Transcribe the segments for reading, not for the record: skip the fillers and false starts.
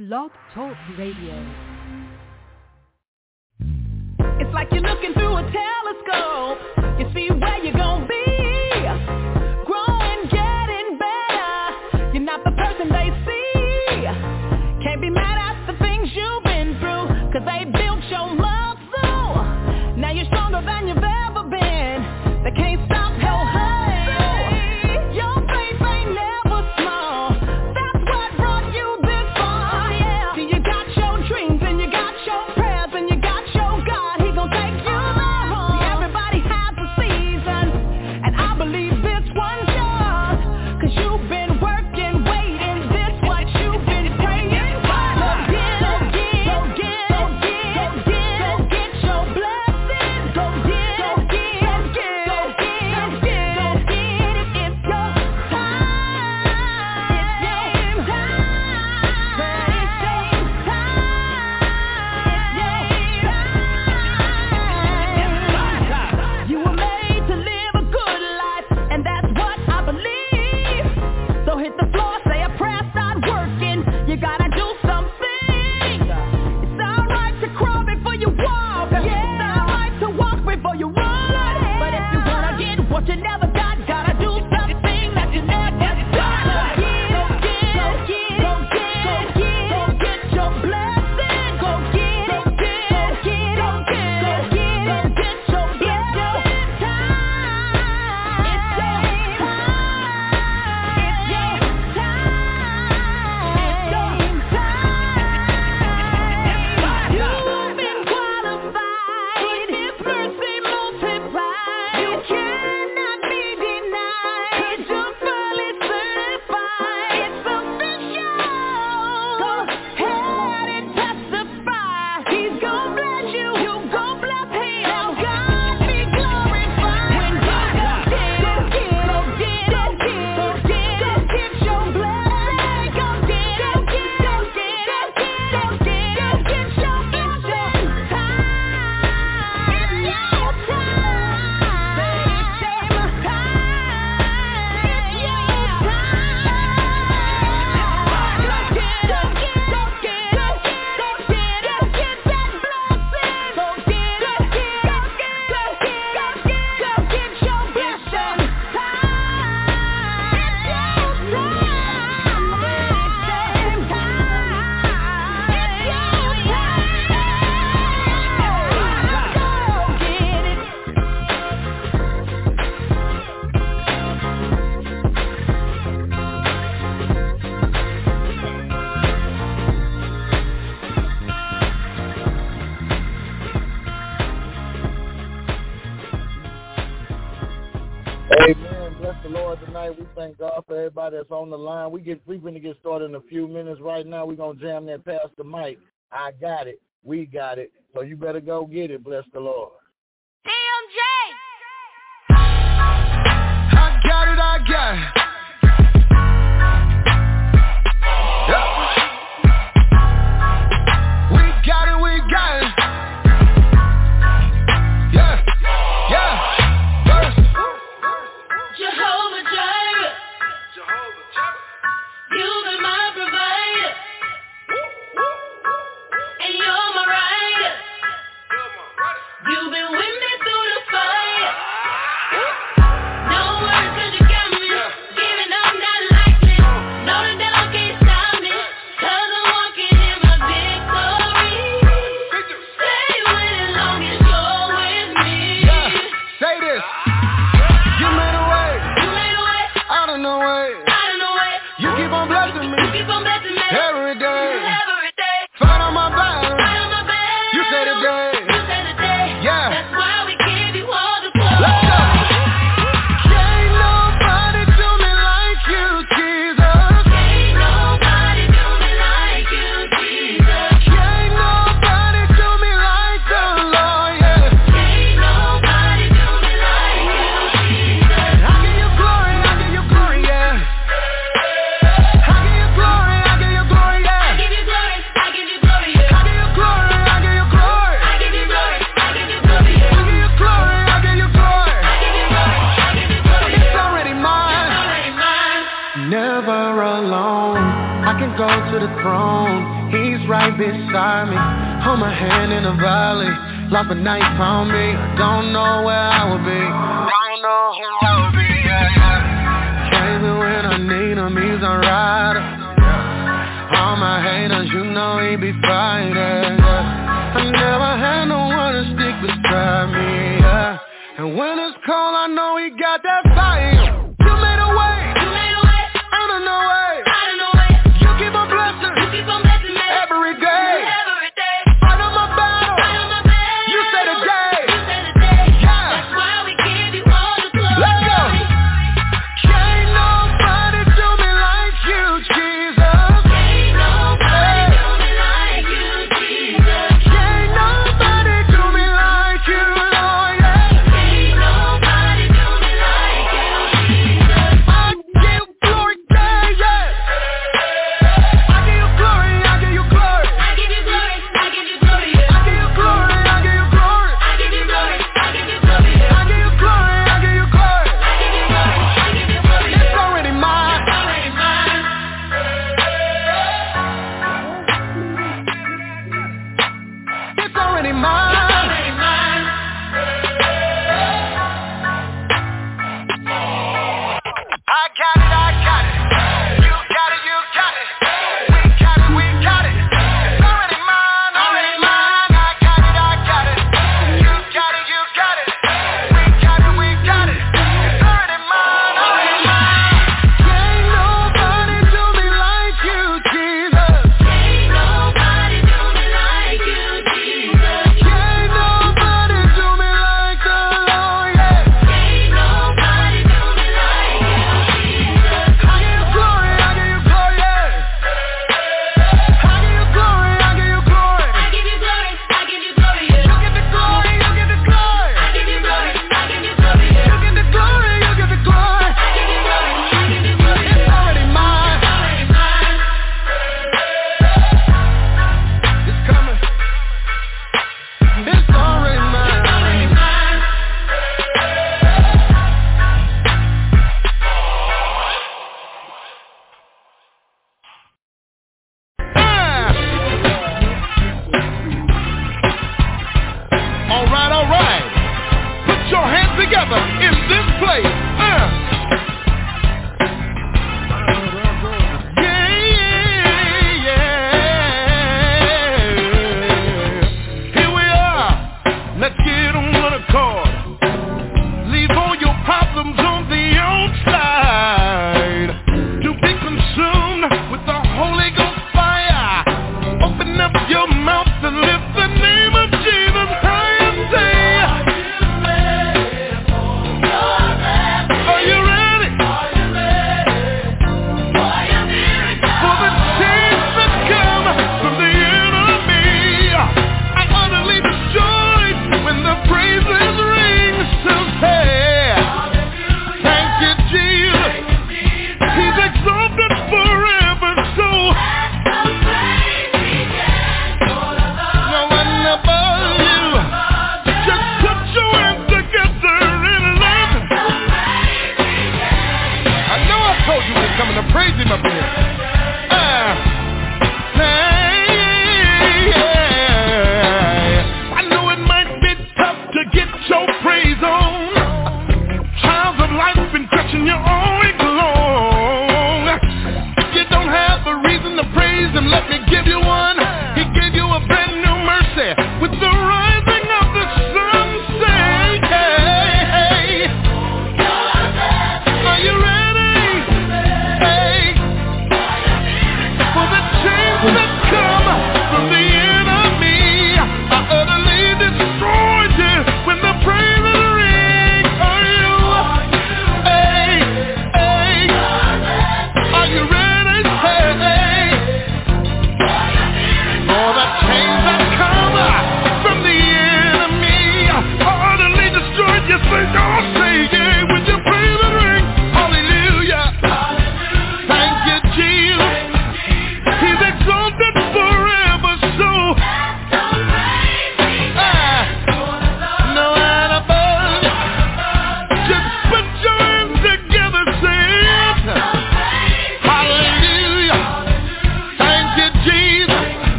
Blog Talk Radio. It's like you're looking through a telescope. You see where you're gonna be. Growing, getting better. You're not the person they see. Can't be mad at the things you've been through, 'cause they built your muscle. Now you're stronger than you've ever been. They can't stop your hustle. Your faith ain't never small. That's what brought you this far. Yeah. See, you got your dreams and you got your prayers and you got your God. He gon' take you there. See, everybody has a season, and I believe this one's yours, 'cause you've been working, waiting. This what you've been praying for. Go get your blessing. Go get it. It's your time. It's your time. You were made to live a good life, and that's what I believe. So hit the floor, say a prayer, start working. You gotta do something. It's alright to crawl before you walk. It's alright to walk before you run. But if you wanna get what you never got, gotta do something that you never done. Go get your blessing. Go get your blessing. It's your time. It's your time. You've been qualified. His mercy multiplied. You cannot be denied. You're fully certified. It's official. Go ahead and testify. He's gon' bless you. You gon' bless him. Now God be glorified. When God get your blessing. Go get your blessing. Go get your Amen. Bless the Lord tonight. We thank God for everybody that's on the line. We're going to get started in a few minutes. Right now, we're going to jam that Pastor Mike. I got it. We got it. So you better go get it. Bless the Lord. DMJ. I got it, I got it. Yeah. We got it, we got it. Yeah, yeah. Verse. Jehovah Jireh, you've been my provider, and you're my rider. You've been with me through the fire. No one could have got me. right beside me. Hold my hand in the valley. Lost a night, found me. I don't know where I would be. Don't know who I would be, Crazy when I need him, he's a rider. All my haters, you know he be fighting, I never had no one to stick beside me, And when it's cold, I know he got that fire. You made a way, out of no way. You keep on blessing, me every day. Out of my battle, you say the day. That's why we give you all the glory. Let's go. Can't nobody do me like you, Jesus. Can't nobody do me like you, Jesus. Can't nobody do me like you, Lord, Can't nobody do me like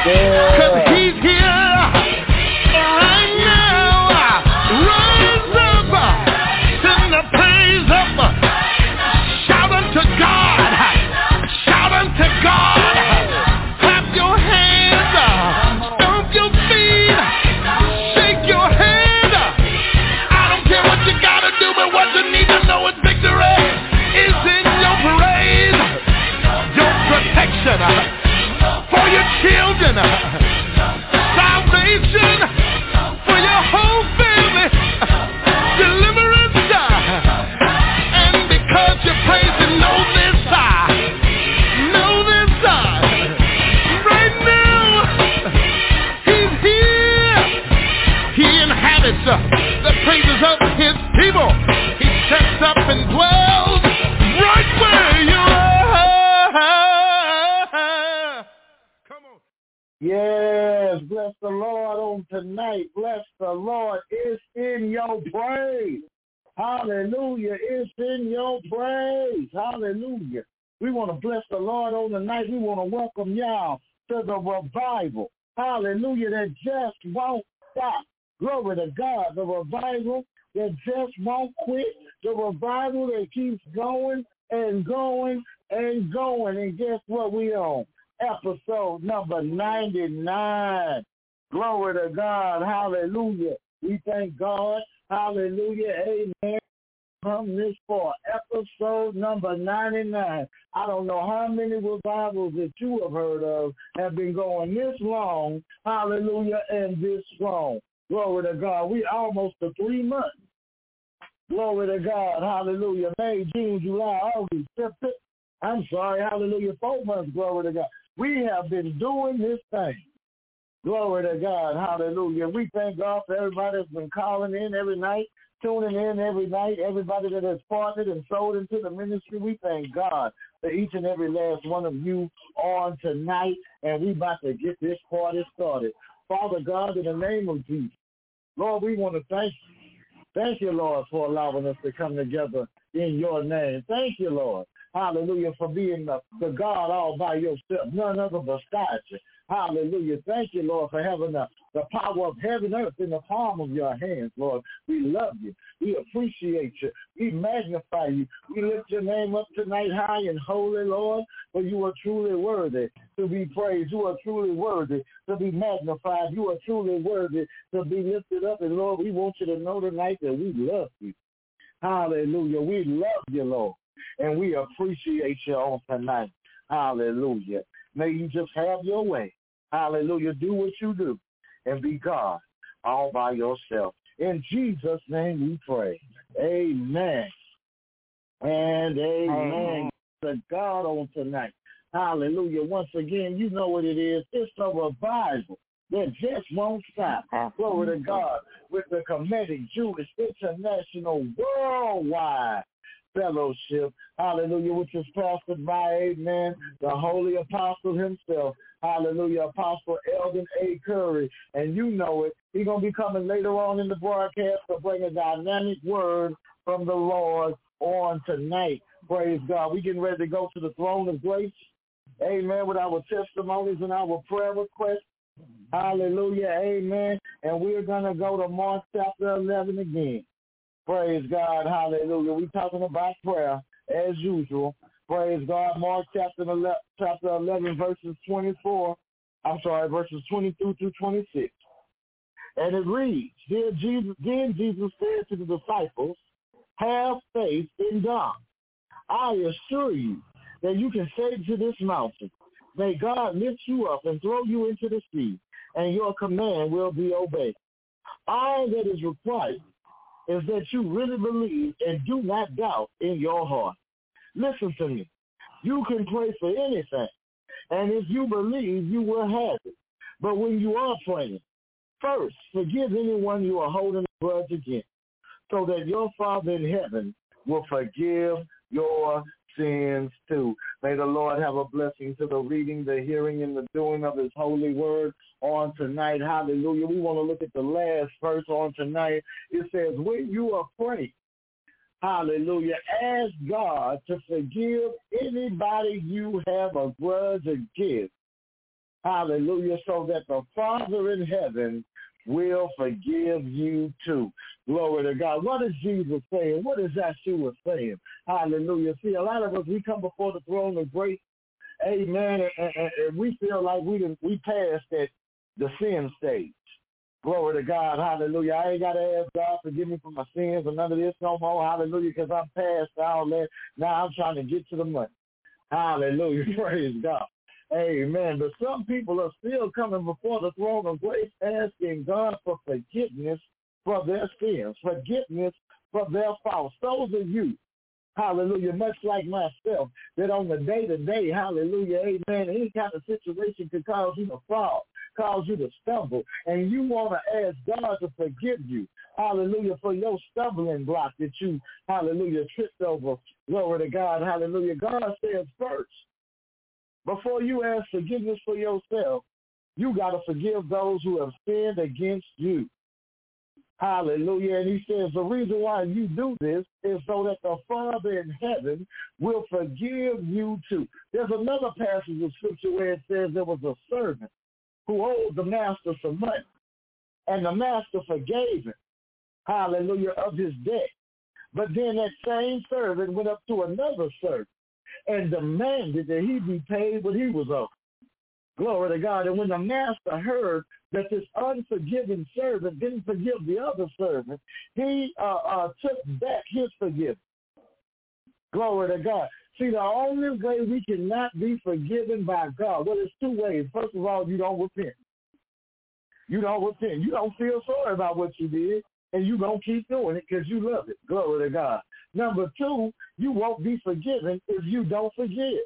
Because he's here right now. Rise up, sing the praise up. Shout unto God. Shout unto God. Clap your hands. Stomp your feet. Shake your head. I don't care what you gotta do, but what you need to know is victory is in your praise. Your protection for your children. Salvation for your whole family. Deliverance. And because you're praising, know this right now, he's here. He inhabits the praises of his people. He steps up and dwells right where you are. Come on. Yes, bless the Lord on tonight. Bless the Lord. It's in your praise. Hallelujah. It's in your praise. Hallelujah. We want to bless the Lord on tonight. We want to welcome y'all to the revival. Hallelujah. That just won't stop. Glory to God. The revival that just won't quit. The revival that keeps going and going and going. And guess what we on? Episode number 99. Glory to God. Hallelujah. We thank God. Hallelujah. Amen. From this far, episode number 99. I don't know how many revivals that you have heard of have been going this long. Hallelujah. And this long. Glory to God. We almost to 3 months. Glory to God. Hallelujah. May, June, July, August, September. I'm sorry. Hallelujah. 4 months. Glory to God. We have been doing this thing. Glory to God. Hallelujah. We thank God for everybody that's been calling in every night, tuning in every night, everybody that has partnered and sold into the ministry. We thank God for each and every last one of you on tonight, and we about to get this party started. Father God, in the name of Jesus, Lord, we want to thank you. Thank you, Lord, for allowing us to come together in your name. Thank you, Lord. Hallelujah, for being the God all by yourself, none other beside you. Hallelujah. Thank you, Lord, for having the power of heaven and earth in the palm of your hands, Lord. We love you. We appreciate you. We magnify you. We lift your name up tonight high and holy, Lord, for you are truly worthy to be praised. You are truly worthy to be magnified. You are truly worthy to be lifted up. And, Lord, we want you to know tonight that we love you. Hallelujah. We love you, Lord, and we appreciate you on tonight. Hallelujah. May you just have your way. Hallelujah. Do what you do and be God all by yourself. In Jesus' name we pray. Amen. And amen. To God on tonight. Hallelujah. Once again, you know what it is. It's a revival that just won't stop. Glory to God. With the Kemetic Jewish International Worldwide Fellowship, hallelujah, which is pastored by, amen, the Holy Apostle himself, hallelujah, Apostle Eldon A. Curry, and you know it. He's going to be coming later on in the broadcast to bring a dynamic word from the Lord on tonight. Praise God. We're getting ready to go to the throne of grace, amen, with our testimonies and our prayer requests. Hallelujah, amen, and we're going to go to Mark chapter 11 again. Praise God, hallelujah. We're talking about prayer as usual. Praise God, Mark chapter 11, verses 22 through 26. And it reads, Then Jesus said to the disciples, have faith in God. I assure you that you can say to this mountain, may God lift you up and throw you into the sea, and your command will be obeyed. All that is required is that you really believe and do not doubt in your heart. Listen to me. You can pray for anything, and if you believe, you will have it. But when you are praying, first, forgive anyone you are holding a grudge against, so that your Father in heaven will forgive your sins too. May the Lord have a blessing to the reading, the hearing, and the doing of his holy word on tonight. Hallelujah. We want to look at the last verse on tonight. It says, when you are praying, hallelujah, ask God to forgive anybody you have a grudge against. Hallelujah, so that the Father in heaven will forgive you too. Glory to God. What is Jesus saying? What is Yeshua saying? Hallelujah. See, a lot of us, we come before the throne of grace, amen, and we feel like we passed the sin stage. Glory to God. Hallelujah. I ain't got to ask God forgive me for my sins or none of this no more. Hallelujah, because I'm past all that. Now I'm trying to get to the money. Hallelujah. Praise God. Amen. But some people are still coming before the throne of grace asking God for forgiveness for their sins, forgiveness for their faults. Those are you, hallelujah, much like myself, that on the day-to-day, hallelujah, amen, any kind of situation could cause you to fall, cause you to stumble, and you want to ask God to forgive you, hallelujah, for your stumbling block that you, hallelujah, tripped over. Glory to God, hallelujah. God says first, before you ask forgiveness for yourself, you got to forgive those who have sinned against you. Hallelujah. And he says the reason why you do this is so that the Father in heaven will forgive you too. There's another passage of Scripture where it says there was a servant who owed the master some money, and the master forgave him, hallelujah, of his debt. But then that same servant went up to another servant and demanded that he be paid what he was owed. Glory to God. And when the master heard that this unforgiving servant didn't forgive the other servant, he took back his forgiveness. Glory to God. See, the only way we cannot be forgiven by God, well, there's two ways. First of all, you don't repent. You don't repent. You don't feel sorry about what you did, and you're going to keep doing it because you love it. Glory to God. Number two, you won't be forgiven if you don't forgive.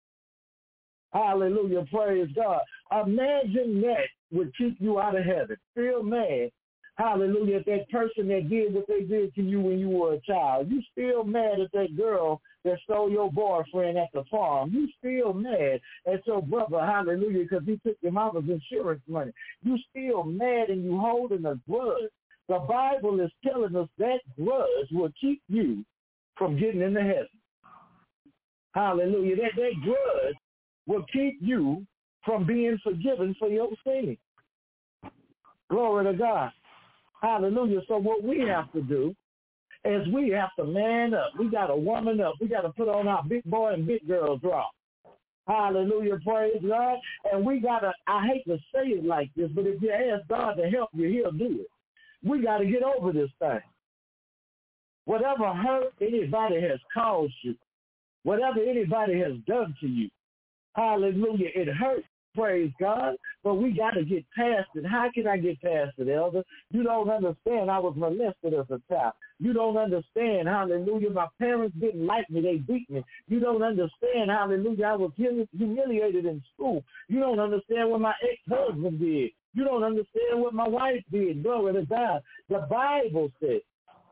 Hallelujah, praise God. Imagine that would keep you out of heaven. Feel mad, hallelujah, at that person that did what they did to you when you were a child. You still mad at that girl that stole your boyfriend at the farm. You still mad at your brother, hallelujah, because he took your mama's insurance money. You still mad and you holding a grudge. The Bible is telling us that grudge will keep you from getting into heaven. Hallelujah. That grudge will keep you from being forgiven for your sin. Glory to God. Hallelujah. So what we have to do is we have to man up. We got to woman up. We got to put on our big boy and big girl drop. Hallelujah. Praise God. And we got to, I hate to say it like this, but if you ask God to help you, he'll do it. We got to get over this thing. Whatever hurt anybody has caused you, whatever anybody has done to you, hallelujah, it hurts, praise God, but we got to get past it. How can I get past it, elder? You don't understand. I was molested as a child. You don't understand, hallelujah, my parents didn't like me. They beat me. You don't understand, hallelujah, I was humiliated in school. You don't understand what my ex-husband did. You don't understand what my wife did. Glory to God. The Bible says,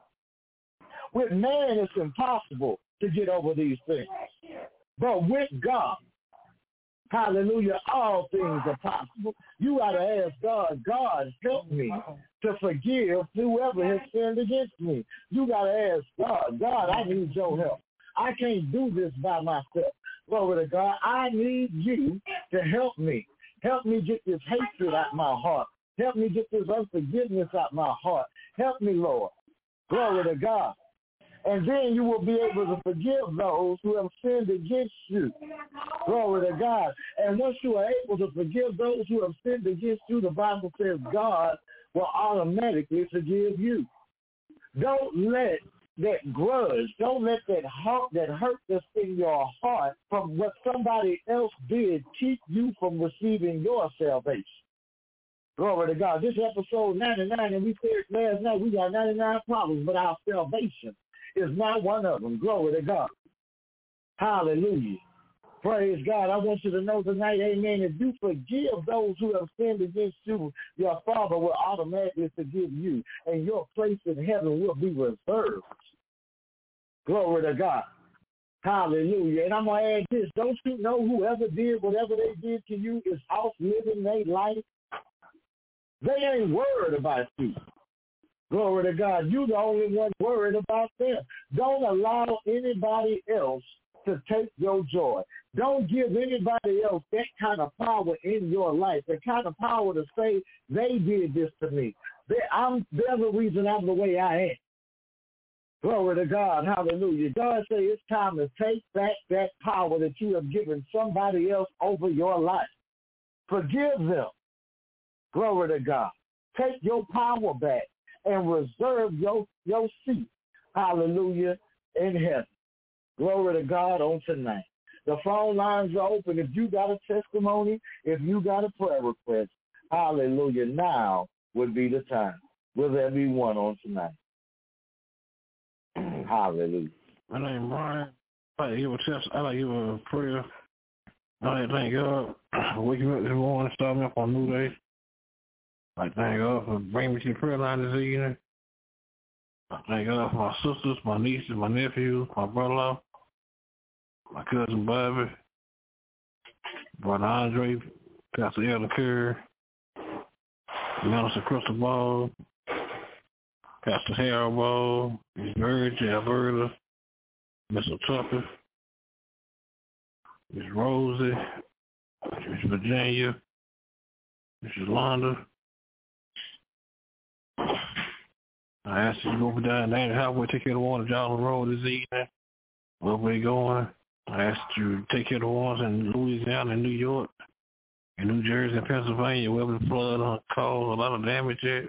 with man it's impossible to get over these things. But with God, hallelujah, all things are possible. You got to ask God, God, help me to forgive whoever has sinned against me. You got to ask God, God, I need your help. I can't do this by myself. Glory to God. I need you to help me. Help me get this hatred out my heart. Help me get this unforgiveness out my heart. Help me, Lord. Glory to God. And then you will be able to forgive those who have sinned against you. Glory to God. And once you are able to forgive those who have sinned against you, the Bible says God will automatically forgive you. Don't let that grudge, don't let that hurt that's in your heart from what somebody else did keep you from receiving your salvation. Glory to God. This is episode 99, and we said last night we got 99 problems, but our salvation is not one of them. Glory to God. Hallelujah. Praise God. I want you to know tonight, amen, if you forgive those who have sinned against you, your Father will automatically forgive you, and your place in heaven will be reserved. Glory to God. Hallelujah. And I'm going to add this. Don't you know whoever did whatever they did to you is off living their life? They ain't worried about you. Glory to God. You're the only one worried about them. Don't allow anybody else to take your joy. Don't give anybody else that kind of power in your life, the kind of power to say they did this to me. They're the reason I'm the way I am. Glory to God. Hallelujah. God say it's time to take back that power that you have given somebody else over your life. Forgive them. Glory to God. Take your power back and reserve your seat. Hallelujah. In heaven. Glory to God on tonight. The phone lines are open. If you got a testimony, if you got a prayer request, hallelujah, now would be the time. Will there be one on tonight? Hallelujah. My name is Brian. I like to give a test. I like to give a prayer. I like to thank God for waking me up this morning, starting me up on a new day. I like to thank God for bringing me to the prayer line this evening. I thank God for my sisters, my nieces, my nephews, my brother-in-law, my cousin Bobby, Brother Andre, Pastor Elder Kerr, Minister Crystal Ball, Pastor Harold Ball, Miss Virgie, Alberta, Mr. Tucker, Miss Rosie, Miss Virginia, Mrs. Londa. I asked you to go over down there and halfway take care of the ones y'all on the road this evening. Where we going? I asked you to take care of the ones in Louisiana and New York, and New Jersey and Pennsylvania, where the flood caused a lot of damage at.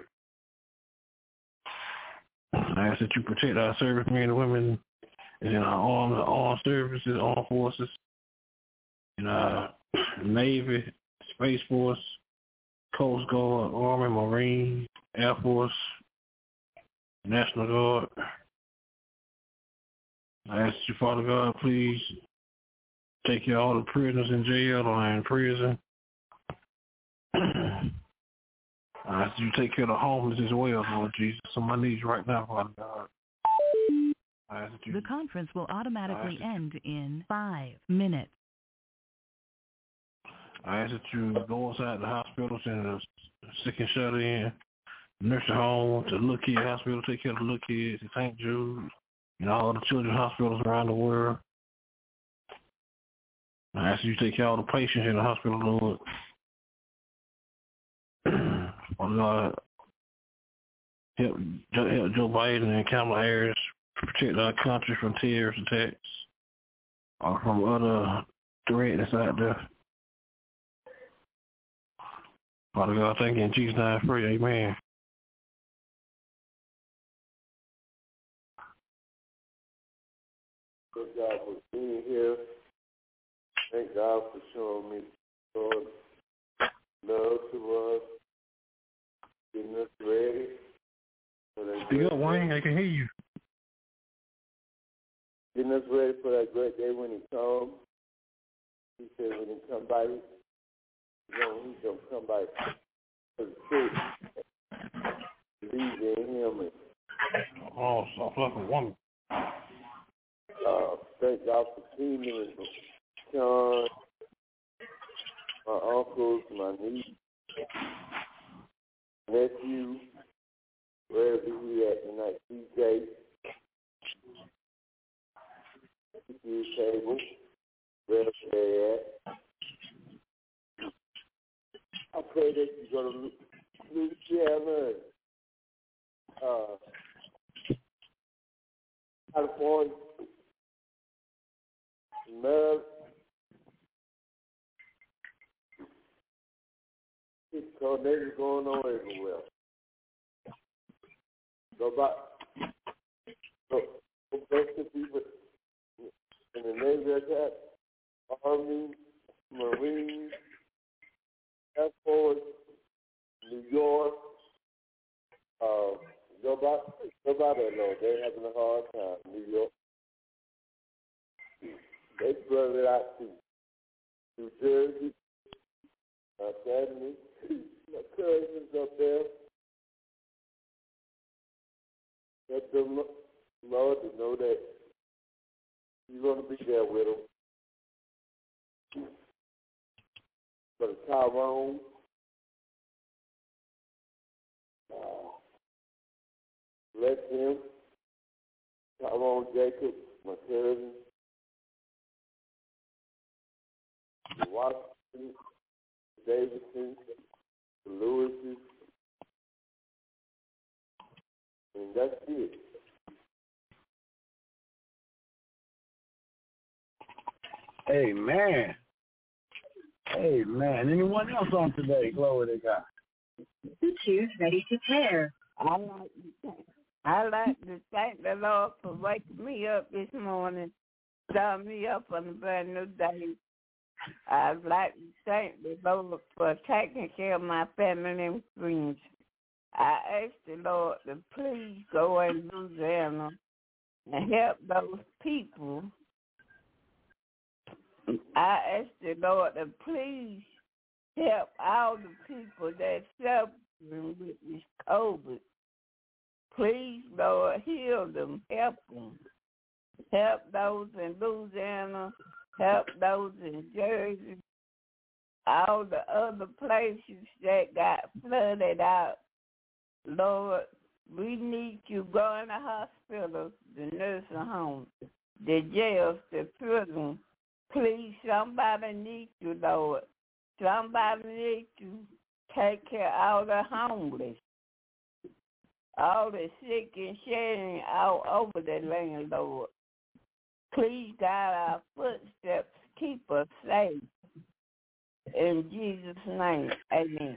I ask that you protect our servicemen and women in our armed services, armed forces, in our Navy, Space Force, Coast Guard, Army, Marine, Air Force, National Guard. I ask you, Father God, please take care of all the prisoners in jail or in prison. I ask you to take care of the homeless as well, Lord Jesus. So my needs right now, Father God. The conference will automatically end in 5 minutes. I ask that you go inside the hospitals and the sick and shut in, nursing home, to Little Kid Hospital, take care of the little kids, to St. Jude, and all the children's hospitals around the world. I ask you to take care of all the patients in the hospital, Lord. Father God, help Joe Biden and Kamala Harris protect our country from terrorist attacks or from other threats out there. Father God, thank you in Jesus' name I pray, amen. Thank God for being here. Thank God for showing me Lord, love to us, getting us ready. Speak up, Wayne. I can hear you. Getting us ready for that great day when he comes. He said when he come by, he's going to come by for the truth. Believe in him. Oh, soft like a woman. Thank God for Keenan and Sean, my uncles, my niece, nephew, wherever he at tonight, DJ, table, wherever they at. I pray that you're going to Louisiana, California, Maryland, tornadoes going on everywhere. Go bless the people in the Navy attack, Army, Marines, Air Force, New York. Go by there, Lord. They're having a hard time. New York. They spread it out to New Jersey, my family, my cousins up there. Let them, Lord, to know that you're going to be there with them. For the Tyrone, bless him. Tyrone Jacob, my cousin. the Washington, the Davidson, the Lewises, and that's it. Amen. Amen. Anyone else on today? Glory to God. Choose ready to pair. I like to thank the Lord for waking me up this morning, starting me up on a brand new day. I'd like to thank the Lord for taking care of my family and friends. I ask the Lord to please go in Louisiana and help those people. I ask the Lord to please help all the people that's suffering with this COVID. Please, Lord, heal them, help them. Help those in Louisiana, help those in Jersey, all the other places that got flooded out. Lord, we need you. Go in the hospitals, the nursing homes, the jails, the prisons. Please, somebody needs you, Lord. Somebody needs to take care of all the homeless, all the sick and shedding all over the land, Lord. Please guide our footsteps, keep us safe. In Jesus' name, amen.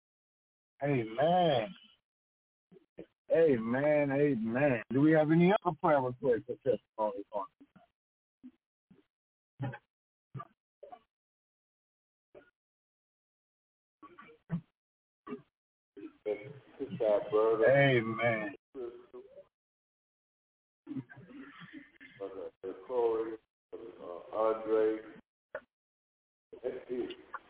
Amen. Amen. Amen. Do we have any other prayer requests or testimonies on? Amen. Corey, Andre, that's it.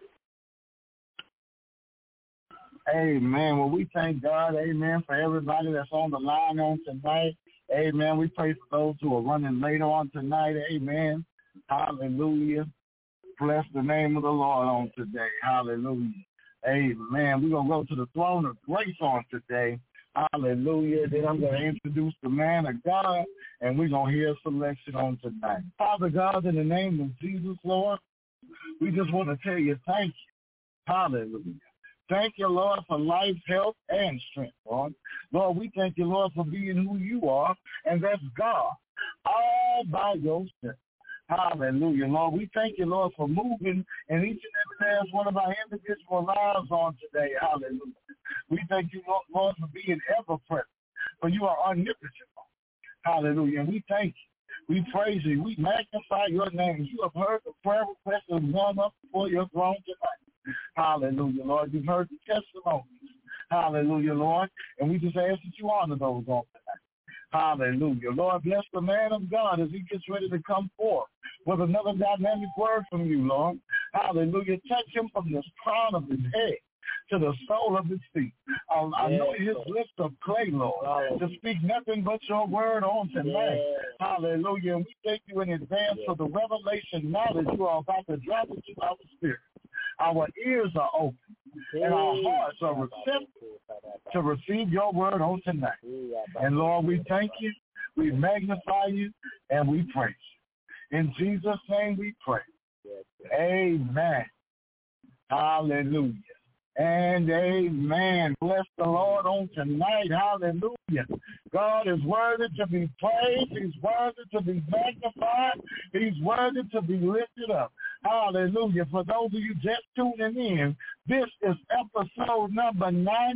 Amen. Well, we thank God, amen, for everybody that's on the line on tonight. Amen. We pray for those who are running later on tonight. Amen. Hallelujah. Bless the name of the Lord on today. Hallelujah. Amen. We're going to go to the throne of grace on today. Hallelujah. Then I'm going to introduce the man of God, and we're going to hear a selection on tonight. Father God, in the name of Jesus, Lord, we just want to tell you thank you. Hallelujah. Thank you, Lord, for life, health, and strength, Lord. Lord, we thank you, Lord, for being who you are, and that's God, all by yourself. Hallelujah, Lord. We thank you, Lord, for moving in each and every last one of our individual lives on today. Hallelujah. We thank you, Lord, for being ever present, for you are omnipotent. Hallelujah. And we thank you. We praise you. We magnify your name. You have heard the prayer requests that have gone up before your throne tonight. Hallelujah, Lord. You've heard the testimonies. Hallelujah, Lord. And we just ask that you honor those on tonight. Hallelujah. Lord, bless the man of God as he gets ready to come forth with another dynamic word from you, Lord. Hallelujah. Touch him from the crown of his head to the sole of his feet. I know his lips of clay, Lord, to speak nothing but your word on tonight. Hallelujah. And we thank you in advance for the revelation knowledge you are about to drop into our spirit. Our ears are open and our hearts are receptive to receive your word on tonight. And Lord, we thank you, we magnify you, and we praise you. In Jesus' name we pray. Amen. Hallelujah. And amen. Bless the Lord on tonight. Hallelujah. God is worthy to be praised. He's worthy to be magnified. He's worthy to be lifted up. Hallelujah. For those of you just tuning in, this is episode number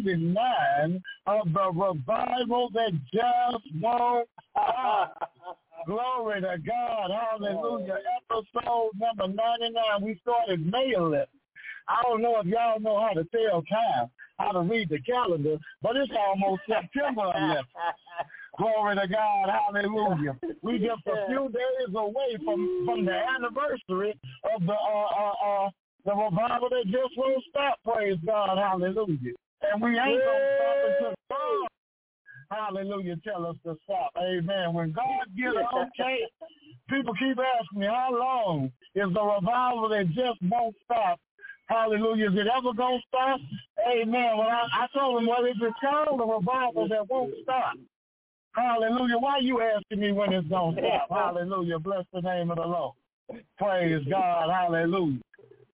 99 of the revival that just won't stop. Glory to God. Hallelujah. Episode number 99. We started May 11th. I don't know if y'all know how to tell time, how to read the calendar, but it's almost September 11th. Glory to God. Hallelujah. We just a few days away from the anniversary of the revival that just won't stop. Praise God. Hallelujah. And we ain't going to stop until God, hallelujah, tell us to stop. Amen. When God gives okay, people keep asking me, how long is the revival that just won't stop? Hallelujah. Is it ever going to stop? Amen. Well, I told him, well, it's called the revival that won't stop. Hallelujah. Why are you asking me when it's going to stop? Hallelujah. Bless the name of the Lord. Praise God. Hallelujah.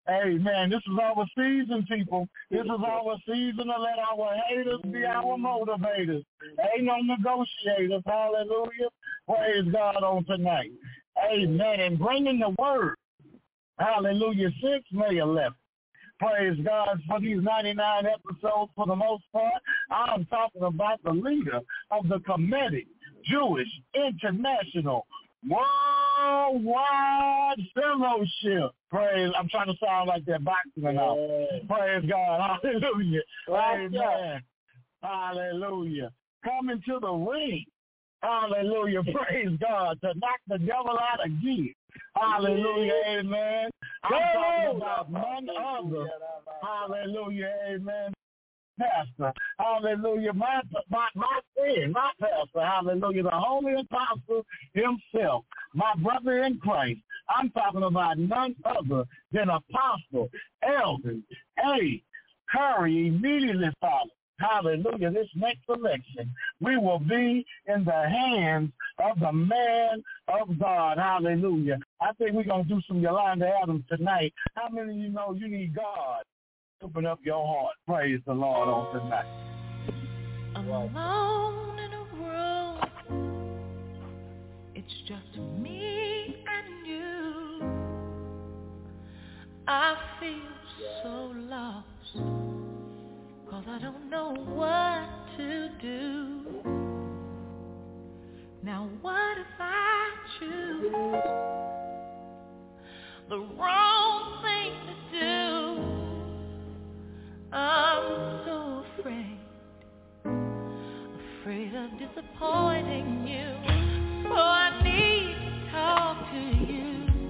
Amen. This is our season, people. This is our season to let our haters be our motivators. Ain't no negotiators. Hallelujah. Praise God on tonight. Amen. And bringing the word. Hallelujah. 6 May 11th. Praise God for these 99 episodes for the most part. I'm talking about the leader of the Comedic Jewish International Worldwide Fellowship. Praise. I'm trying to sound like that boxing now. Praise God. Hallelujah. Amen. Hallelujah. Coming to the ring. Hallelujah. Praise God. To knock the devil out again. Hallelujah. Amen. I'm talking about none other. Hallelujah. Amen. Pastor. Hallelujah. My friend, my pastor. Hallelujah. The Holy Apostle himself. My brother in Christ. I'm talking about none other than Apostle Elder A. Curry immediately followed. Hallelujah. This next election, we will be in the hands of the man of God. Hallelujah. I think we're going to do some Yolanda Adams tonight. How many of you know you need God to open up your heart? Praise the Lord on tonight. Alone in a room, it's just me and you. I feel so lost. 'Cause I don't know what to do. Now what if I choose the wrong thing to do? I'm so afraid of disappointing you. So I need to talk to you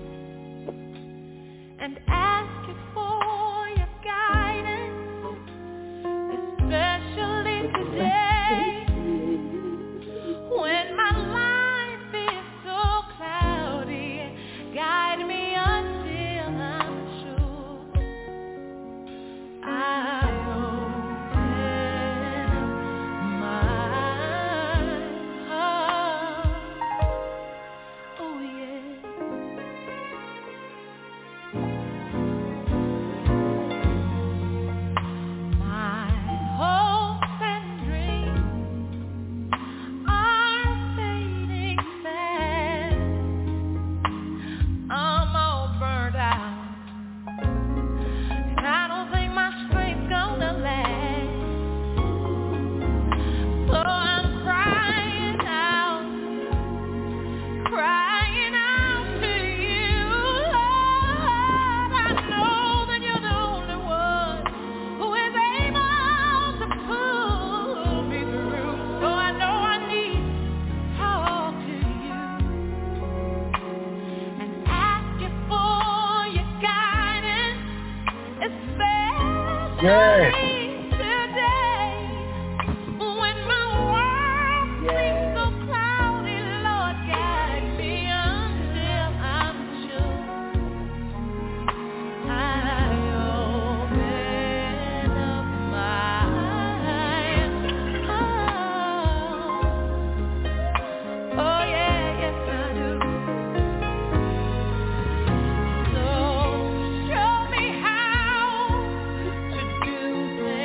and ask you for your guidance. Especially today, when my life is so cloudy, guide me until I'm sure I open my heart. Oh yeah. Yes. Show me how to do things.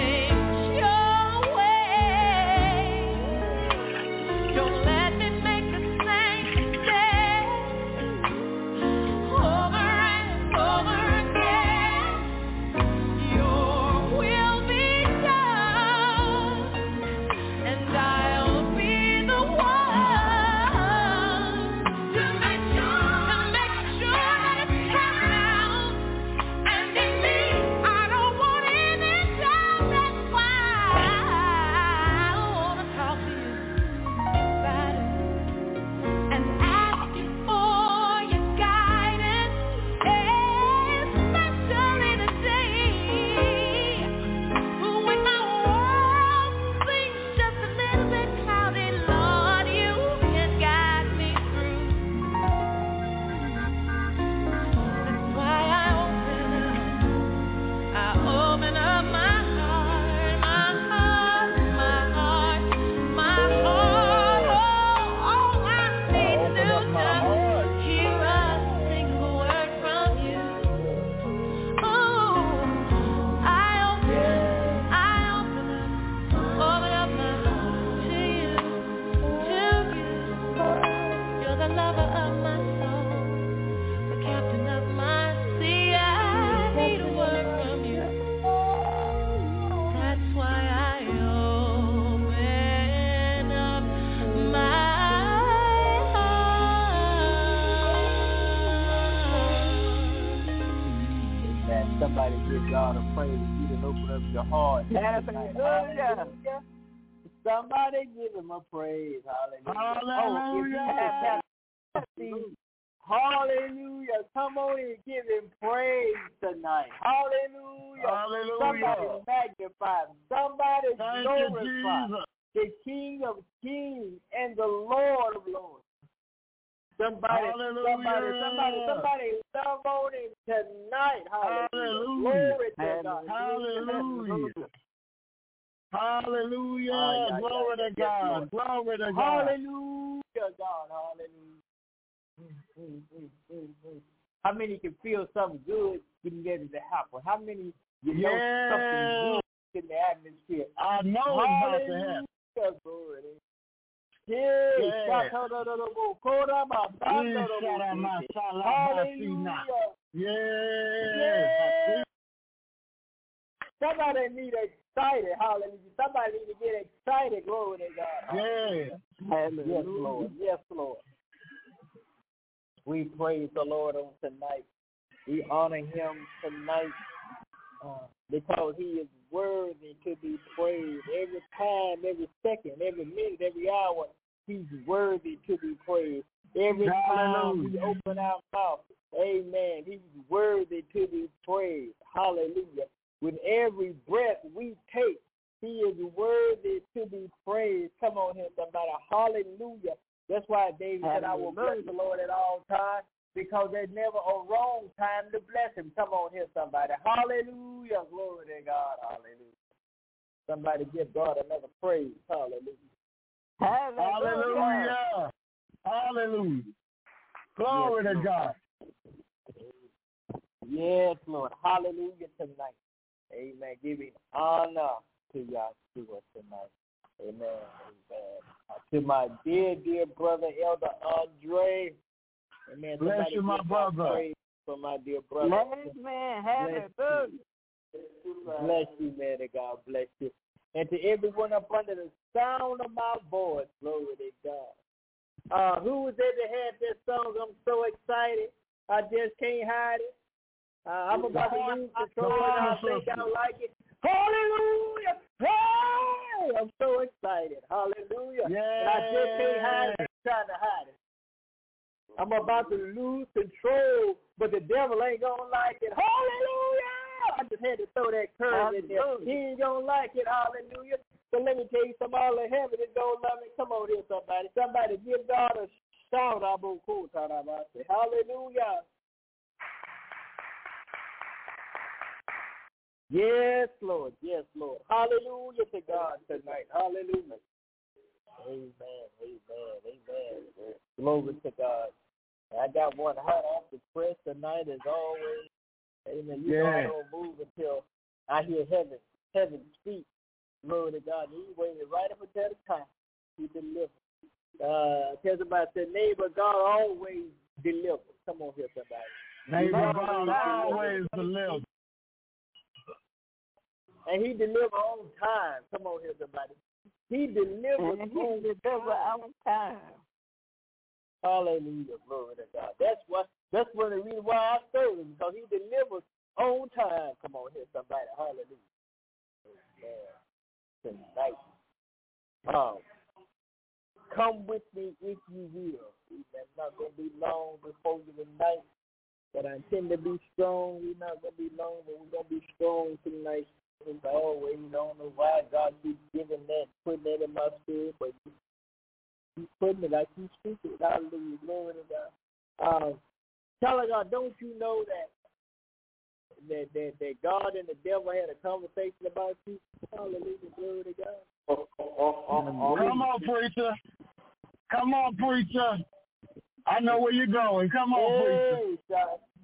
Somebody give God a praise. You can open up your heart. Hallelujah. Somebody give him a praise. Hallelujah. Hallelujah. Hallelujah. Come on and give him praise tonight. Hallelujah. Hallelujah. Somebody magnify him. Somebody Thank glorify you, Jesus. the King of Kings and the Lord of Lords. Somebody love on him tonight. Hallelujah. Glory to God. Hallelujah. Hallelujah. Glory to God. Glory to God. Hallelujah, God. Hallelujah. How many can feel something good getting ready to happen? How many know something good in the atmosphere? I know it's about to happen. Glory. Yeah. Somebody need excited. Hallelujah. Somebody need to get excited. Glory to God. Yeah. Yes, Lord. Yes, Lord. We praise the Lord on tonight. We honor him tonight because he is worthy to be praised. Every time, every second, every minute, every hour, he's worthy to be praised. Every time we open our mouth, amen, he's worthy to be praised. Hallelujah. With every breath we take, he is worthy to be praised. Come on here, somebody. Hallelujah. That's why David said, I will bless the Lord at all times, because there's never a wrong time to bless him. Come on here, somebody. Hallelujah. Glory to God. Hallelujah. Somebody give God another praise. Hallelujah. Hallelujah. Hallelujah. Glory to God. Yes, Lord. Hallelujah tonight. Amen. Giving honor to Yahshua tonight. Amen. Amen. To my dear brother, Elder Andre. Amen. Bless you, my brother. For my dear brother. Bless man. Hallelujah. Bless you, man. God bless you. And to everyone up under the sound of my voice, glory to God. Who was there that had this song? I'm so excited. I just can't hide it. I'm about to lose control, and I think I like it. Hallelujah! Hey! I'm so excited. Hallelujah. Yeah. And I just can't hide it. I'm trying to hide it. I'm about to lose control, but the devil ain't going to like it. Hallelujah! I just had to throw that curve in there. He ain't going to like it. Hallelujah. So let me tell you, some all in heaven is going to love me. Come on here, somebody. Somebody give God a shout. Hallelujah. Yes, Lord. Yes, Lord. Hallelujah to God tonight. Hallelujah. Amen. Amen. Amen. Glory to God. I got one hot off the press tonight as always. Amen. You know I don't move until I hear heaven speak. Glory to God. He waited right up until the time he delivered. Tell somebody, say, neighbor, God always delivers. Come on here, somebody. Neighbor, God always delivers. And he delivered on time. Come on here, somebody. He delivered on time. Hallelujah. Glory to God. That's one of the reasons why I serve him, because he delivers on time. Come on here, somebody. Hallelujah. Tonight. Come with me if you will. It's not going to be long before you tonight, but I intend to be strong. We're not going to be long, but we're going to be strong tonight. As always, I don't know why God keeps giving that, putting that in my spirit, but he's putting it. I keep speaking. Hallelujah. Glory to God. Tell God, don't you know that God and the devil had a conversation about you? Hallelujah. Glory to God. Come on, preacher. Come on, preacher. I know where you're going. Come on, preacher.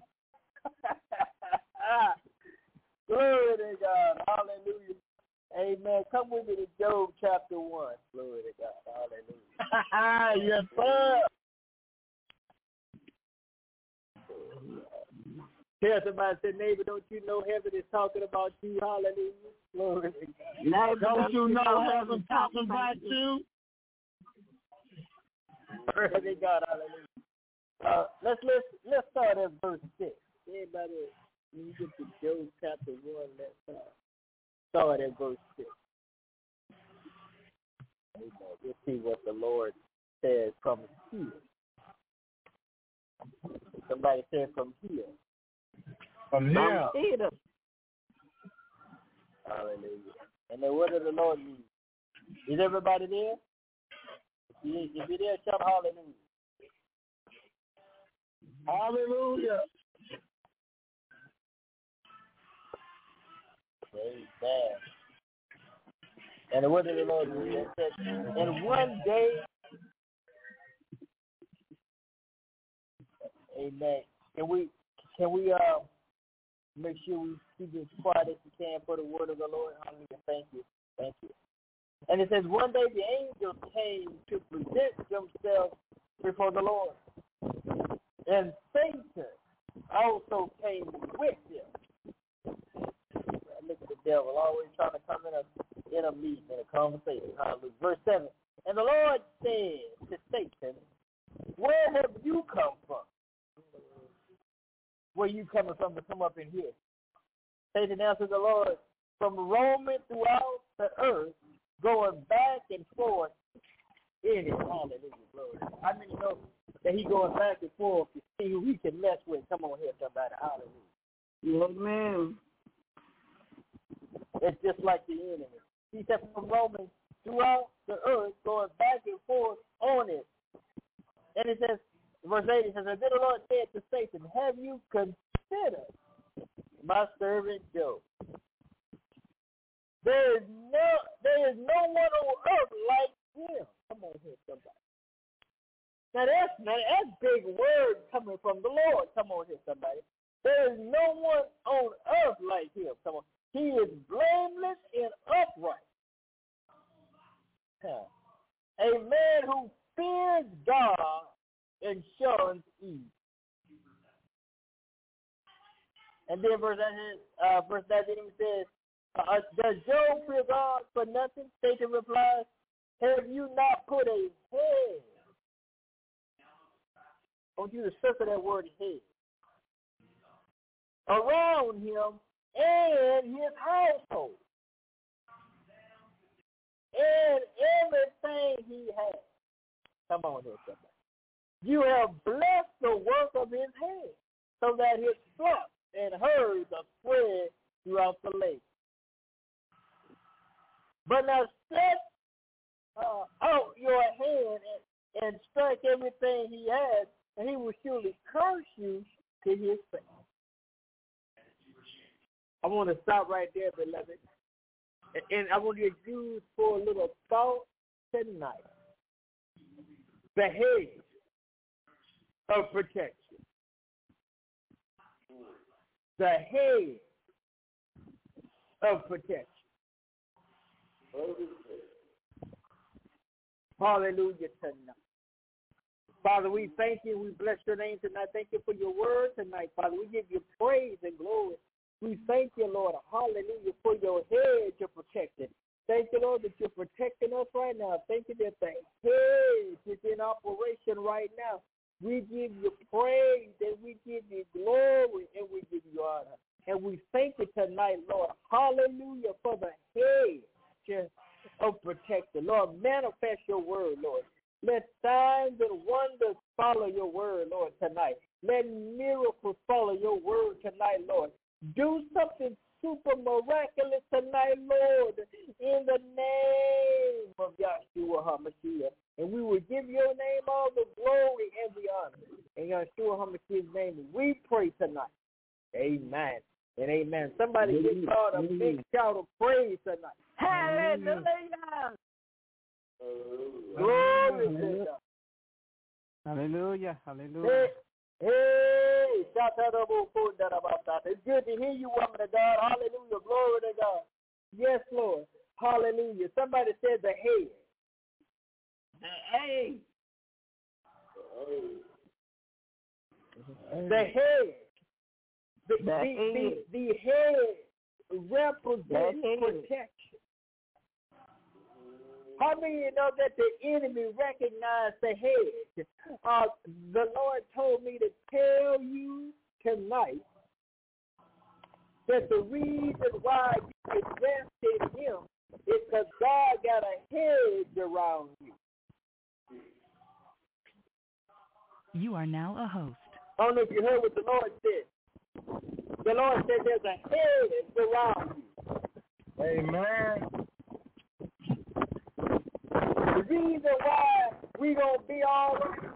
Glory to God. Hallelujah. Amen. Come with me to Job chapter 1. Glory to God. Hallelujah. Yes, sir. Tell somebody, say, neighbor, don't you know heaven is talking about you? Hallelujah. Glory to God. Don't you know heaven talking about you? Glory to God. Hallelujah. Let's start at verse 6. Everybody When you get to Job chapter 1, let's start at verse 6. Amen. We'll see what the Lord says from here. Somebody said from here. From here. Hallelujah. And then what does the Lord mean? Is everybody there? If you're there, shout hallelujah. Hallelujah. Amen. And what did the Lord do? It said, and one day, amen. Can we make sure we keep as quiet as we can for the word of the Lord? Hallelujah. Thank you. Thank you. And it says, one day the angels came to present themselves before the Lord. And Satan also came with them. Look at the devil always trying to come in a meeting, in a conversation. Hallelujah. Verse 7. And the Lord said to Satan, where have you come from? Where you coming from to come up in here? Satan answered the Lord, from roaming throughout the earth, going back and forth in it. Hallelujah, glory. How many know that he going back and forth to see who he can mess with? Come on here, somebody. Hallelujah. Amen. It's just like the enemy. He said from roaming throughout the earth, going back and forth on it. And it says, verse 8, it says, and then the Lord said to Satan, have you considered my servant Job? There is no one on earth like him. Come on here, somebody. Now that's big word coming from the Lord. Come on here, somebody. There is no one on earth like him. Come on. He is blameless and upright. A man who fears God and shuns evil. And then verse 19 says, does Job fear God for nothing? Satan replies, have you not put a head? I want you to circle that word head. Around him and his household. And everything he has. Come on here, somebody. You have blessed the work of his hand, so that his flocks and herds are spread throughout the lake. But now stretch out your hand and strike everything he has, and he will surely curse you to his face. I want to stop right there, beloved. And I want you to use for a little thought tonight. The hedge of protection. The hedge of protection. Hallelujah tonight. Father, we thank you. We bless your name tonight. Thank you for your word tonight, Father. We give you praise and glory. We thank you, Lord, hallelujah, for your hedge of protection. Thank you, Lord, that you're protecting us right now. Thank you that the hedge is in operation right now. We give you praise and we give you glory and we give you honor. And we thank you tonight, Lord, hallelujah, for the hedge of protection. Lord, manifest your word, Lord. Let signs and wonders follow your word, Lord, tonight. Let miracles follow your word tonight, Lord. Do something super miraculous tonight, Lord, in the name of Yahshua HaMashiach. And we will give your name all the glory and the honor. In Yahshua HaMashiach's name, we pray tonight. Amen and amen. Somebody give God a big shout of praise tonight. Hallelujah. Glory to God. Hallelujah. Hallelujah. Hey, it's good to hear you, woman of God. Hallelujah. Glory to God. Yes, Lord. Hallelujah. Somebody said the head. The head. The head represents protection. How many of you know that the enemy recognized the head? The Lord told me to tell you tonight that the reason why you can rest in him is because God got a hedge around you. You are now a host. I don't know if you heard what the Lord said. The Lord said there's a hedge around you. Amen. The reason why we gonna be all right.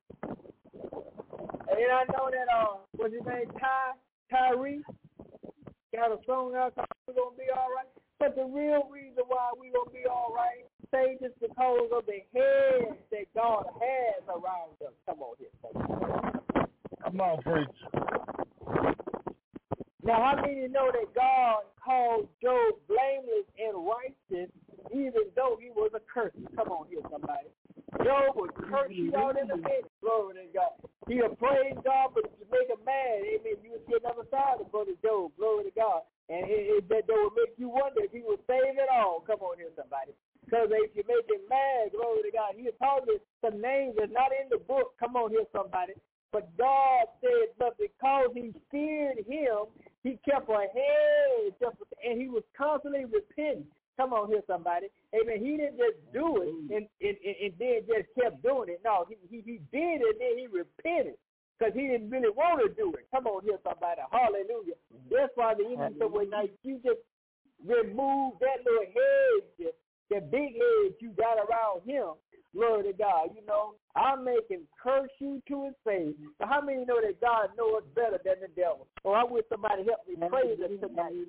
And I know that what's his name, Tyree, got a song out called "We're Gonna Be All Right." But the real reason why we gonna be all right, say just because of the hedge that God has around us. Come on here. Come on, preacher. Now, how many know that God called Job blameless and righteous, even though he was a curse? Come on here, somebody. Job was cursed out in the pit. Glory to God. He praised God, but to make him mad, amen, you would see another side of Brother Job. Glory to God. And that would make you wonder if he would save it all. Come on here, somebody. Because if you make him mad, glory to God, he told me some names that's not in the book. Come on here, somebody. But God said, but because he feared him, he kept a hedge, and he was constantly repenting. Come on here, somebody. Amen. He didn't just do it and then just kept doing it. No, he did it and then he repented because he didn't really want to do it. Come on here, somebody. Hallelujah. That's why the enemy said, well, now you just remove that little hedge, that big hedge you got around him. Glory to God. You know, I make him curse you to his face. But how many know that God knows better than the devil? Or I wish somebody help me praise him tonight.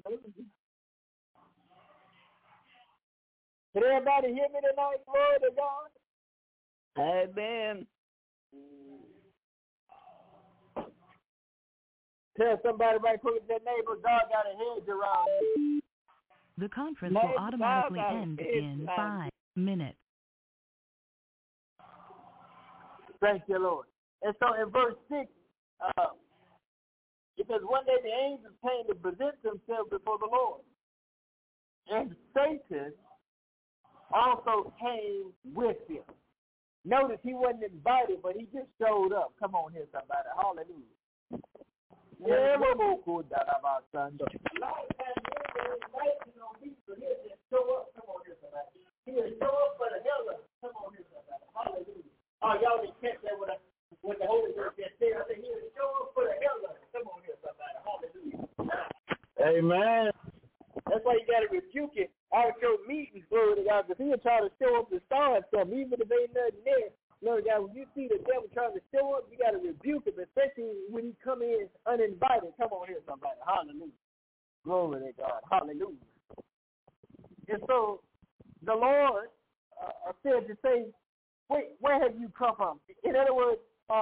Can everybody hear me tonight? Glory to God. Amen. Tell somebody right quick, their neighbor, God got a hedge around you. The conference will automatically end in 5 minutes. Thank you, Lord. And so in verse 6, it says, one day the angels came to present themselves before the Lord. And Satan also came with him. Notice he wasn't invited, but he just showed up. Come on here, somebody. Hallelujah. Yeah, a lot of times he'll just show up. Come on here, somebody. He'll show up for the hell of it. Come on here, somebody. Hallelujah. Oh, y'all didn't catch that what the Holy Ghost just said. I said he'll show up for the hell of it. Come on here, somebody. Hallelujah. Amen. That's why you got to rebuke it out of your meetings, glory to God, because he'll try to show up and start something, even if ain't nothing there. Glory to God, when you see the devil trying to show up, you got to rebuke him, especially when he come in uninvited. Come on here, somebody. Hallelujah. Glory to God. Hallelujah. And so the Lord said to say, wait, where have you come from? In other words,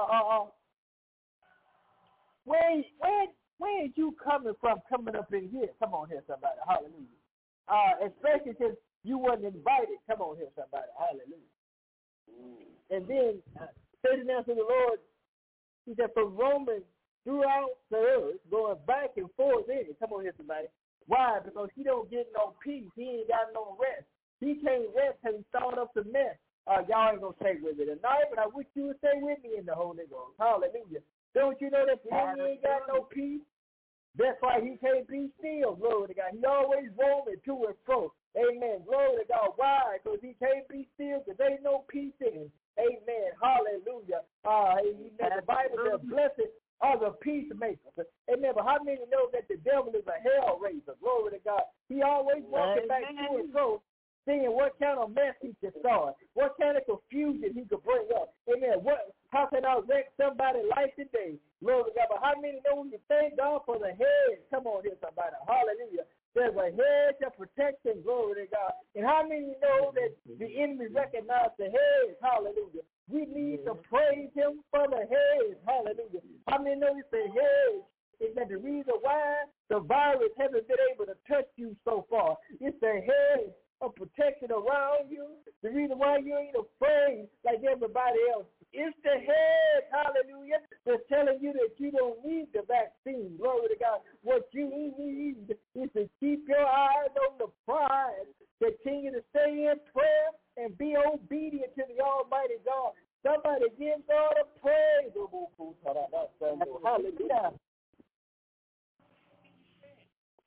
where are you coming from coming up in here? Come on here, somebody. Hallelujah. Especially since you wasn't invited. Come on here, somebody. Hallelujah. And then Satan answered the Lord. He said, from Romans throughout the earth, going back and forth in it. Come on here, somebody. Why? Because he don't get no peace. He ain't got no rest. He can't rest till he started up the mess. Y'all ain't going to stay with it tonight, but I wish you would stay with me in the Holy Ghost. Hallelujah. Don't you know that the enemy ain't got no peace? That's why he can't be still. Glory to God. He always roaming to and fro. Amen. Glory to God. Why? Because he can't be still because there ain't no peace in him. Amen. Hallelujah. Amen. The Bible says, blessed are the peacemakers. Amen. But how many know that the devil is a hell raiser? Glory to God. He always walking back to and fro, seeing what kind of mess he can start, what kind of confusion he could bring up. Amen. How can I wreck somebody's life today? Glory to God. But how many know we can thank God for the hedge? Come on here, somebody. Hallelujah. There's a hedge of protection. Glory to God. And how many know that the enemy recognizes the hedge? Hallelujah. We need to praise him for the hedge. Hallelujah. How many know it's the hedge? Is that the reason why the virus hasn't been able to touch you so far? It's the hedge of protection around you. The reason why you ain't afraid like everybody else. It's the head, hallelujah, that's telling you that you don't need the vaccine. Glory to God. What you need is to keep your eyes on the prize. Continue to stay in prayer and be obedient to the Almighty God. Somebody give God a praise. Hallelujah.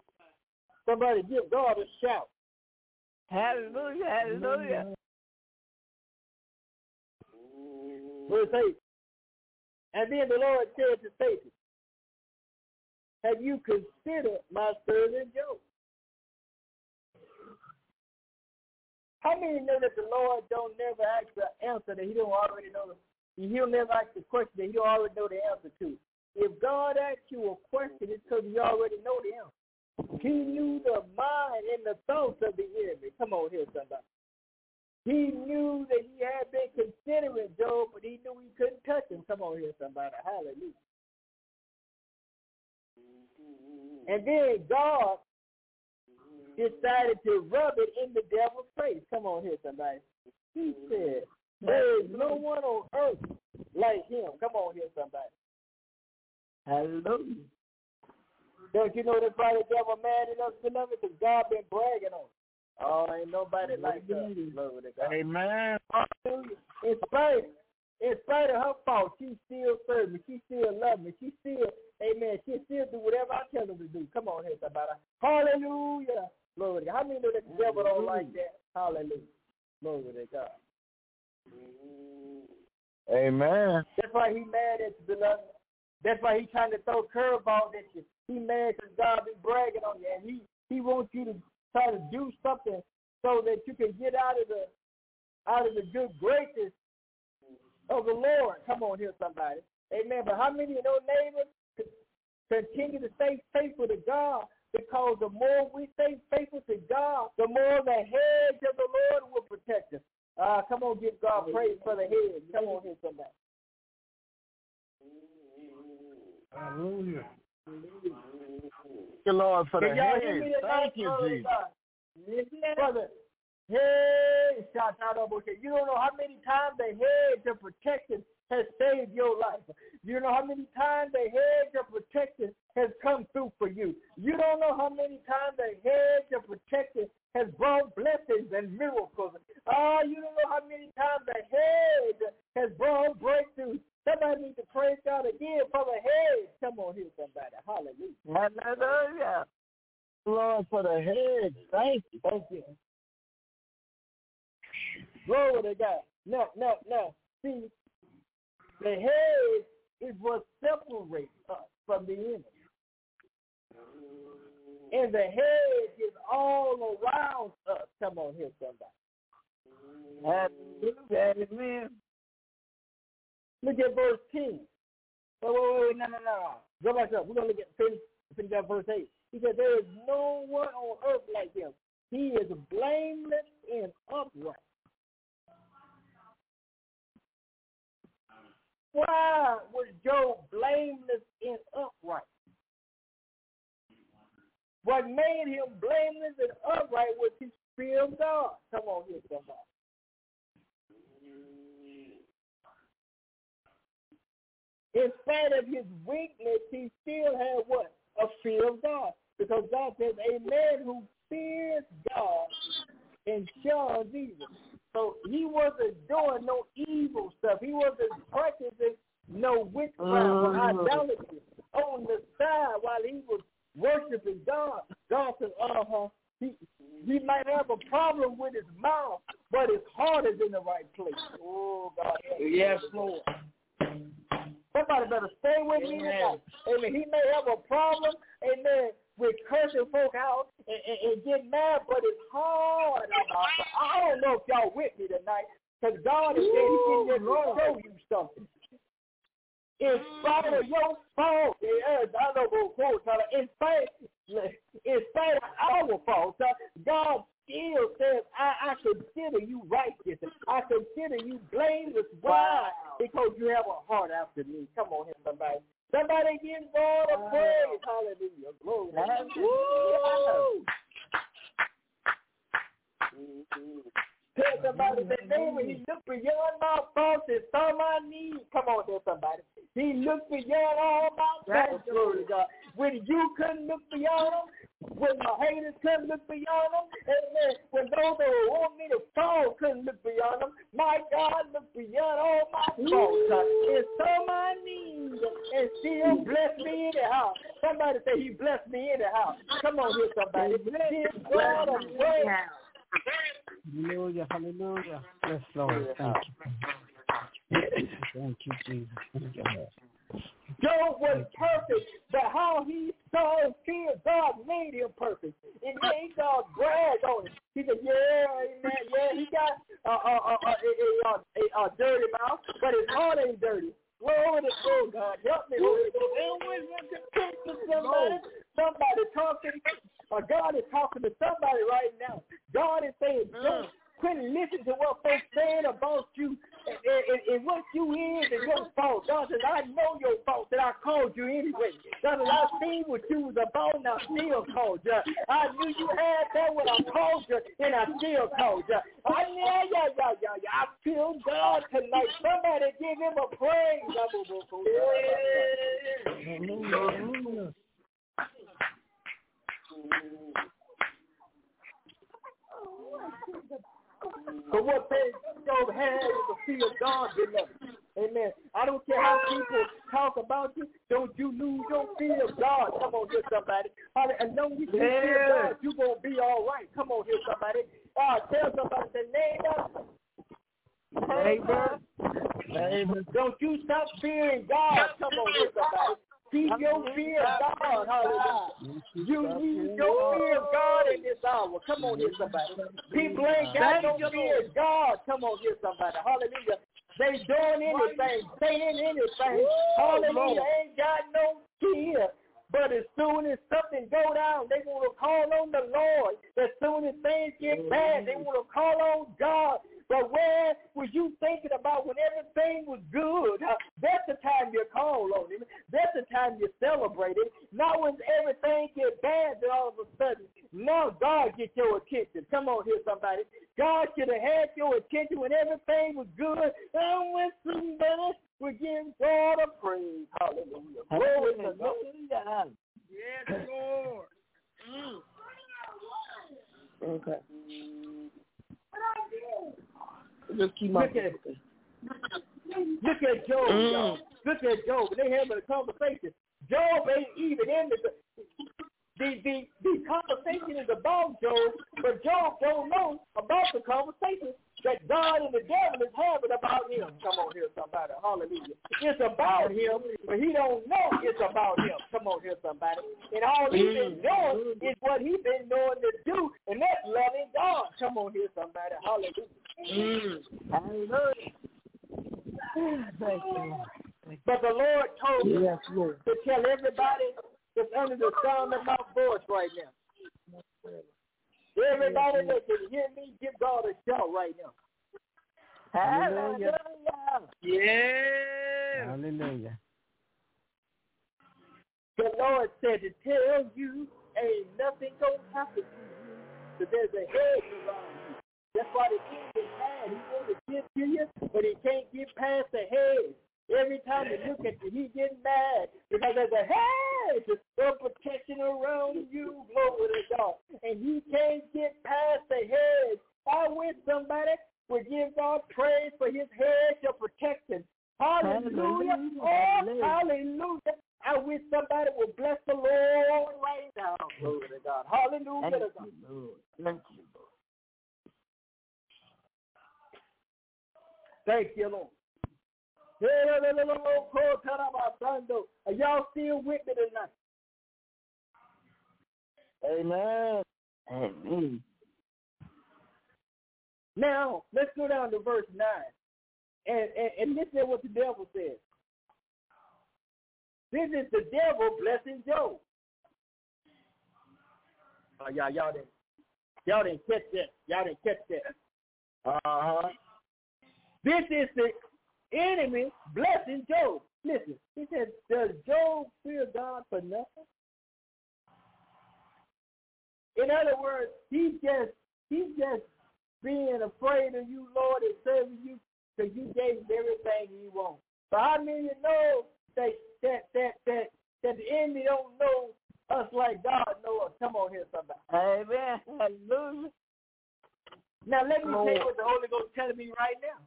Somebody give God a shout. Hallelujah, hallelujah. Verse 8. And then the Lord said to Satan, have you considered my servant Job? How many know that the Lord don't never ask the answer that he don't already know? He'll never ask the question that he already know the answer to. If God asks you a question, it's because you already know the answer. He knew the mind and the thoughts of the enemy. Come on here, somebody. He knew that he had been considering Job, but he knew he couldn't touch him. Come on here, somebody. Hallelujah. And then God decided to rub it in the devil's face. Come on here, somebody. He said, there is no one on earth like him. Come on here, somebody. Hallelujah. Don't you know that's why the devil mad at us, beloved? Because God been bragging on us. Oh, ain't nobody like us. Amen. Hallelujah. In spite of her fault, she still serves me. She still loves me. She still, amen, she still do whatever I tell her to do. Come on here, somebody. Hallelujah. Glory to God. How many know that the devil don't like that? Hallelujah. Glory to God. Amen. That's why he mad at you, beloved. That's why he trying to throw curveballs at you. He mad because God be bragging on you, and he wants you to try to do something so that you can get out of the good graces of the Lord. Come on here, somebody. Amen. But how many of those neighbors continue to stay faithful to God? Because the more we stay faithful to God, the more the hedge of the Lord will protect us. Come on, give God praise for the hedge. Come on here, somebody. Hallelujah. Thank you, Lord, for the hedge. Thank you, Jesus. Brother, hey, you don't know how many times the hedge of protection has saved your life. You don't know how many times the hedge of protection has come through for you. You don't know how many times the hedge of protection has brought blessings and miracles. You don't know how many times the hedge has brought breakthroughs. Somebody needs to praise God again for the hedge. Come on here, somebody. Hallelujah. Hallelujah. Lord, for the hedge. Thank you. Thank you. Glory to God. Now. See, the hedge is what separates us from the enemy. And the hedge is all around us. Come on here, somebody. Hallelujah. Amen. Look at verse 10. Wait, no. Go back up. We're going to finish that verse 8. He said, there is no one on earth like him. He is blameless and upright. Why was Job blameless and upright? What made him blameless and upright was his fear of God. Come on here, somebody. In spite of his weakness, he still had what? A fear of God. Because God says, a man who fears God and shuns evil. So he wasn't doing no evil stuff. He wasn't practicing no witchcraft or idolatry on the side while he was worshiping God. God said, he might have a problem with his mouth, but his heart is in the right place. Oh, God. Yes, Lord. Somebody better stay with me tonight. Amen. He may have a problem, amen, with cursing folk out and get mad, but it's hard. I don't know if y'all with me tonight, because God is there. He's getting ready to show you something. In spite of your fault, in spite of our fault, God still says, I consider you righteous. I consider you blameless. Why? Because you have a heart after me. Come on here, somebody. Somebody give God a praise. Hallelujah. Glory. Hallelujah. Tell somebody that name when he looked beyond my faults and saw my need. Come on there, somebody. He looked beyond all my faults. Glory to God. When you couldn't look beyond them, when my haters couldn't look beyond them, amen. When those that want me to fall couldn't look beyond them, my God looked beyond all my faults and saw my needs and still bless me anyhow. Somebody say he blessed me anyhow. Come on here, somebody. Give God a praise. Hallelujah, hallelujah. Yes, Lord. Thank you. Thank you, Jesus. Thank you, Lord. Job was perfect, but how he saw and feared God made him perfect. It made God brag on him. He said, yeah, amen, yeah, he got a dirty mouth, but his heart ain't dirty. Glory to God. Help me, Holy Ghost. Somebody talking. God is talking to somebody right now. God is saying, don't quit listening to what folks saying about you and what you is and your fault. God says, I know your fault that I called you anyway. God says, I seen what you was about and I still called you. I knew you had that when I called you and I still called you. I feel God tonight. Somebody give him a praise. But what they don't have is the fear of God, beloved. Amen. I don't care how people talk about you. Don't you lose your fear of God. Come on here, somebody. As long as you fear God, you're going to be all right. Come on here, somebody. Tell somebody, say, neighbor. Don't you stop fearing God. Come on here, somebody. Keep your fear of God. Hallelujah. You need your fear of God in this hour. Come on here, somebody. People ain't got no fear of God. Come on here, somebody. Hallelujah. They doing anything, saying anything. Hallelujah. Ain't got no fear. But as soon as something go down, they want to call on the Lord. As soon as things get bad, they want to call on God. But where was you thinking about when everything was good? That's the time you call on him. That's the time you celebrate it. Not when everything gets bad, then all of a sudden, now God get your attention. Come on here, somebody. God should have had your attention when everything was good. And when somebody would give God a praise. Hallelujah. Glory to God. Yes, Lord. Okay. Just keep look at Job, y'all. Look at Job. They having a conversation. Job ain't even in the conversation is about Job, but Job don't know about the conversation that God and the devil is having about him. Come on here, somebody. Hallelujah. It's about him, but he don't know it's about him. Come on here, somebody. And all he's been doing is what he's been knowing to do, and that's loving God. Come on here, somebody. Hallelujah. Hallelujah. Thank you. But the Lord told me to tell everybody that's under the sound of my voice right now. Everybody that can hear me, give God a shout right now. Hallelujah. Yeah. Hallelujah. The Lord said to tell you, ain't nothing going to happen to you. So there's a hedge around you. That's why the king is mad. He wants to give to you, but he can't get past the hedge. Every time he look at you, he gets mad because there's a hedge of protection around you. Glory to God. And he can't get past the hedge. I wish somebody would give God praise for his hedge of protection. Hallelujah. Oh, hallelujah. I wish somebody would bless the Lord right now. Glory to God. Hallelujah to God. Thank you, Lord. Thank you, Lord. Are y'all still with me tonight? Amen. Amen. Now, let's go down to verse 9. And listen to what the devil says. This is the devil blessing Job. Y'all didn't catch that. Y'all didn't catch that. Uh-huh. This is the enemy blessing Job. Listen, he said, does Job fear God for nothing? In other words, he's just being afraid of you, Lord, and serving you because you gave him everything he wants. But how many of you know that the enemy don't know us like God knows us? Come on here, somebody. Amen. Hallelujah. Now let me tell you what the Holy Ghost is telling me right now.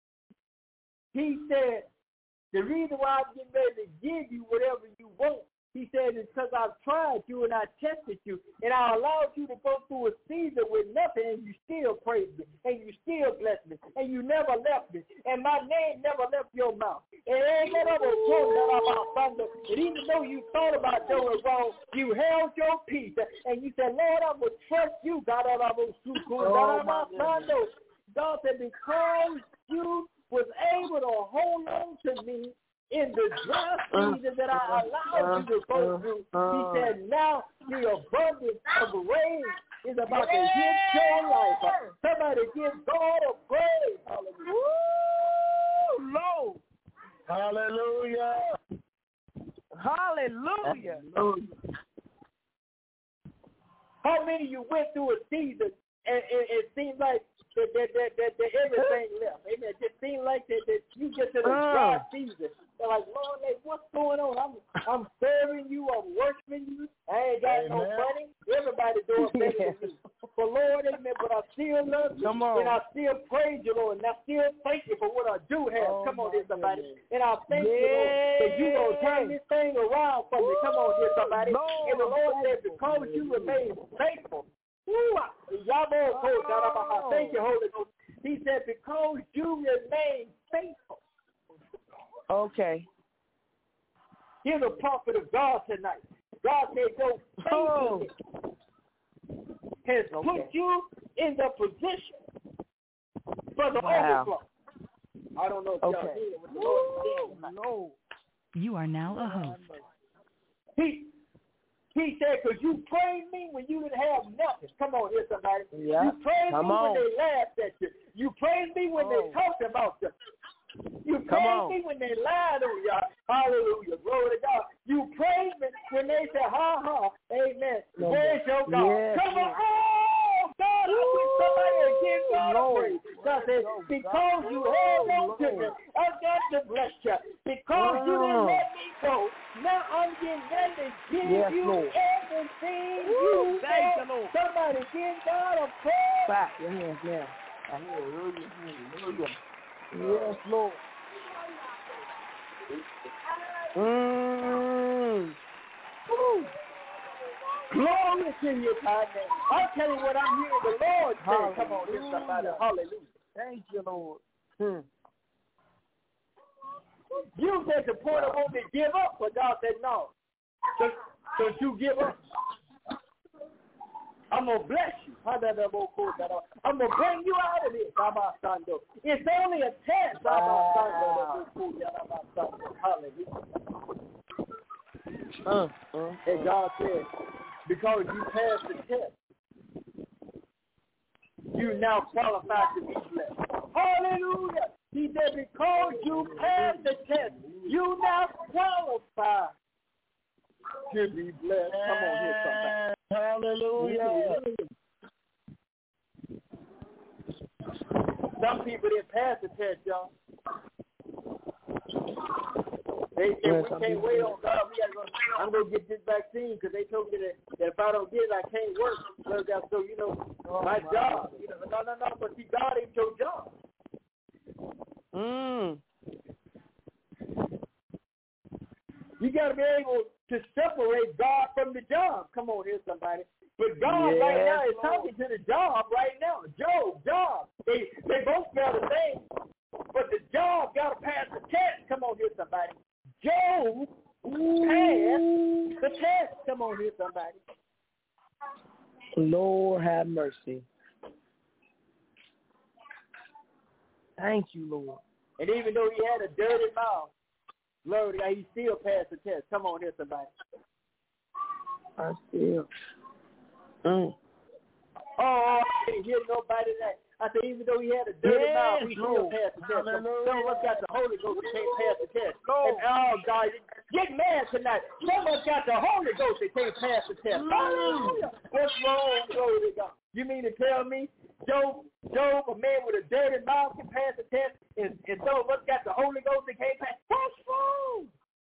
He said, the reason why I'm getting ready to give you whatever you want He said, because I've tried you and I tested you, and I allowed you to go through a season with nothing, and you still praised me, and you still blessed me, and you never left me, and my name never left your mouth. And even though you thought about doing wrong, you held your peace, and you said, Lord, I will trust you. God said, because you was able to hold on to me in the dry season that I allowed you to go through, he said, now the abundance of rain is about to hit your life. Somebody give God a praise. Hallelujah. Lord. Hallelujah. Hallelujah. How many of you went through a season and it seemed like that everything left? Amen. It just seemed like that you get to the dry season. They're like, Lord, what's going on? I'm serving you. I'm worshiping you. I ain't got no money. Everybody doing better than me. But Lord, amen, but I still love you. And I still praise you, Lord. And I still thank you for what I do have. Come on, dear somebody. And I thank you, Lord, that you going to turn this thing around for me. Come on, dear somebody. And the Lord said, because you remain faithful. Thank you, Holy Ghost. He said, because you remain faithful. Okay. Here's a prophet of God tonight. God said, your faithfulness has put you in the position for the overflow. I don't know if y'all hear what the Lord is saying. No. You are now a host. He said, because you praised me when you didn't have nothing. Come on here, somebody. Yeah. You praised me when they laughed at you. You praised me when they talked about you. You praised me when they lied on you. Hallelujah. Glory to God. You praised me when they said, ha, ha. Amen. Where's your God? Yes. Come on. Oh, God, I wish somebody would give God a praise. God said, because you held on to me, I got to bless you. Because you didn't let me go, now I'm getting ready to give you everything you want. Somebody give God a praise. Clap your hands now. Hallelujah. Hallelujah. Yes, Lord. Glory to you, God. I'm telling you what I'm hearing the Lord say. Come on, here's somebody. Hallelujah. Thank you, Lord. You said the point of wanting to give up, but God said no. Don't you give up. I'm going to bless you. I'm going to bring you out of this. It's only a test. Hallelujah. And God said, because you passed the test, you now qualified to be blessed. Hallelujah. He said, because you passed the test, you now qualify to be blessed. Come on here, somebody. Hallelujah. Some people didn't pass the test, y'all. They said, we can't wait on God. I'm going to get this vaccine because they told me that if I don't get it, I can't work. So, you know, my job. You know, no. But see, God ain't your job. You got to be able to separate God from the job. Come on here, somebody. But God right now is talking to the job right now. Job. They both spell the same. But the job got to pass the test. Come on here, somebody. Job passed the test. Come on here, somebody. Lord have mercy. Thank you, Lord. And even though he had a dirty mouth, Lord, he still passed the test. Come on here, somebody. I still. Oh, I didn't hear nobody that. I said, even though he had a dirty mouth, he still passed the test. Some of us got the Holy Ghost that can't pass the test. And, oh, God, get mad tonight. Some of us got the Holy Ghost that can't pass the test. Hallelujah. What's wrong? Glory to God. You mean to tell me Job, a man with a dirty mouth, can pass the test, and some of us got the Holy Ghost that can't pass? What's wrong?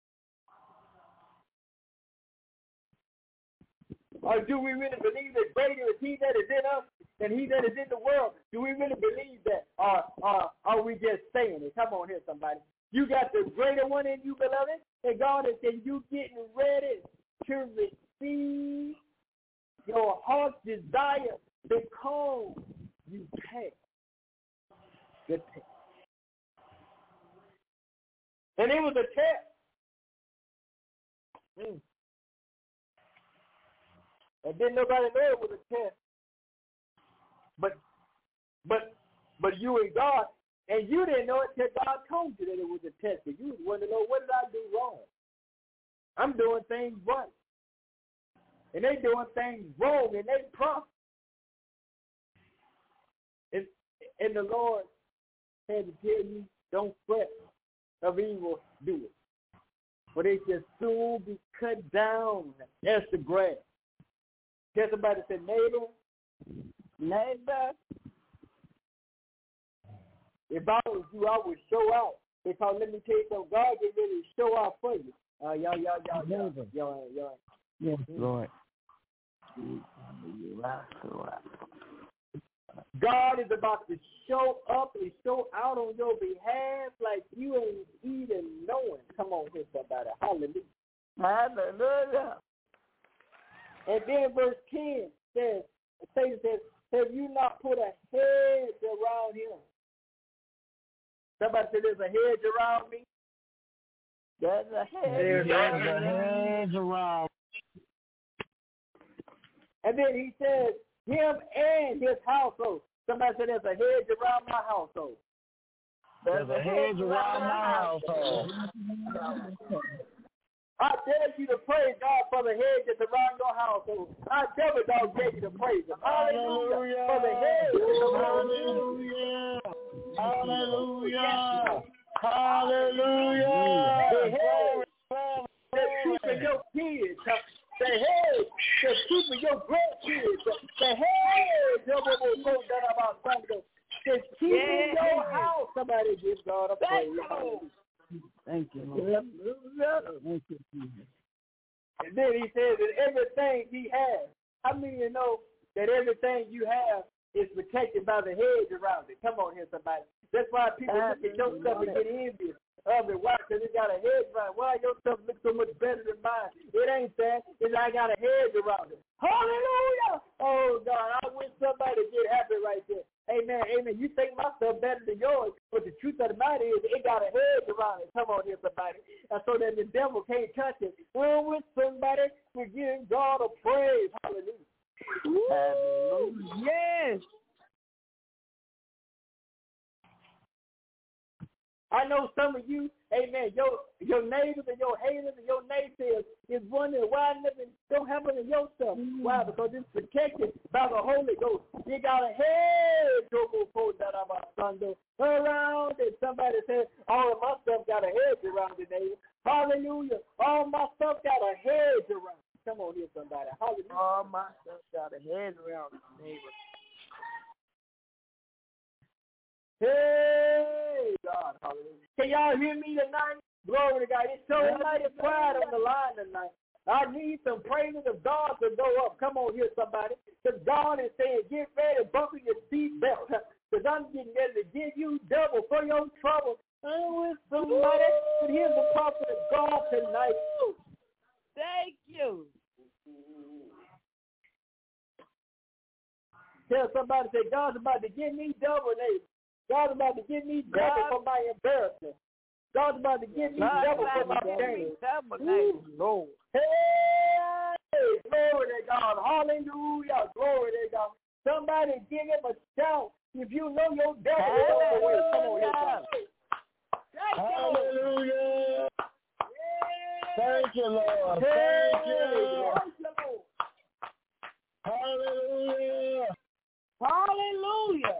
Or do we really believe that greater is he that is in us than he that is in the world? Do we really believe that? Or are we just saying it? Come on here, somebody. You got the greater one in you, beloved, And God is saying you getting ready to receive your heart's desire because you passed the test. And it was a test. And didn't nobody know it was a test. But you and God, and you didn't know it till God told you that it was a test. But you wanted to know, what did I do wrong? I'm doing things right. And they doing things wrong, and they prosper. And the Lord had to tell you, don't fret of evil doers, for they shall soon be cut down as the grass. Tell somebody, say, neighbor, if I was you, I would show out. Because let me tell you something, God get ready to show out for you. Y'all. Yes, Lord. God is about to show up and show out on your behalf like you ain't even knowing. Come on here, somebody. Hallelujah. Hallelujah. And then verse 10 says, Satan says, have you not put a hedge around him? Somebody said there's a hedge around me. There's a hedge. There's a hedge around. And then he says, him and his household. Somebody said there's a hedge around my household. There's a hedge around my household. I dare you to praise God for the hedge that's around your household. I never dare you to praise Him. Hallelujah. For the hedge that's around you. Hallelujah. Hallelujah. The hedge that's keeping your kids. The hedge that's keeping your grandkids. The hedge that's keeping your house. Somebody give God a praise. Thank you, Lord. Thank you, Jesus. And then he says that everything he has. How many of you know that everything you have is protected by the hedge around it? Come on here, somebody. That's why people look at your stuff and get envious of it. Why? Because it got a hedge around it. Why your stuff looks so much better than mine? It ain't that. It's I got a hedge around it. Hallelujah. Oh, God, I wish somebody get happy right there. Amen, amen. You think my stuff better than yours, but the truth of the matter is it got a hedge around it. Come on here, somebody. And so that the devil can't touch it. Well, with somebody, we give God a praise. Hallelujah. Hallelujah. Yes. I know some of you, amen, your neighbors and your haters and your naysayers is wondering why nothing don't happen in your stuff. Why? Because it's protected by the Holy Ghost. You got a hedge around it. Somebody said, all of my stuff got a hedge around it, neighbor. Hallelujah. All my stuff got a hedge around it. Come on here, somebody. Hallelujah. All my stuff got a hedge around it, neighbor. Hey, God, hallelujah. Can y'all hear me tonight? Glory to God. It's so mighty quiet on the line tonight. I need some praises of God to go up. Come on here, somebody. Because God is saying, get ready, buckle your seatbelt. Because I'm getting ready to give you double for your trouble. With somebody. But here's the prophet of God tonight. Thank you. Tell somebody, say, God's about to give me double, neighbor. God's about to give me double for my embarrassment. God's about to give me double for my shame. Lord. Hey, glory to God. Hallelujah. Glory to God. Somebody give him a shout. If you know your devil is on the way, come on here. Hallelujah. Thank you, Lord. Thank you. Hallelujah. Hallelujah.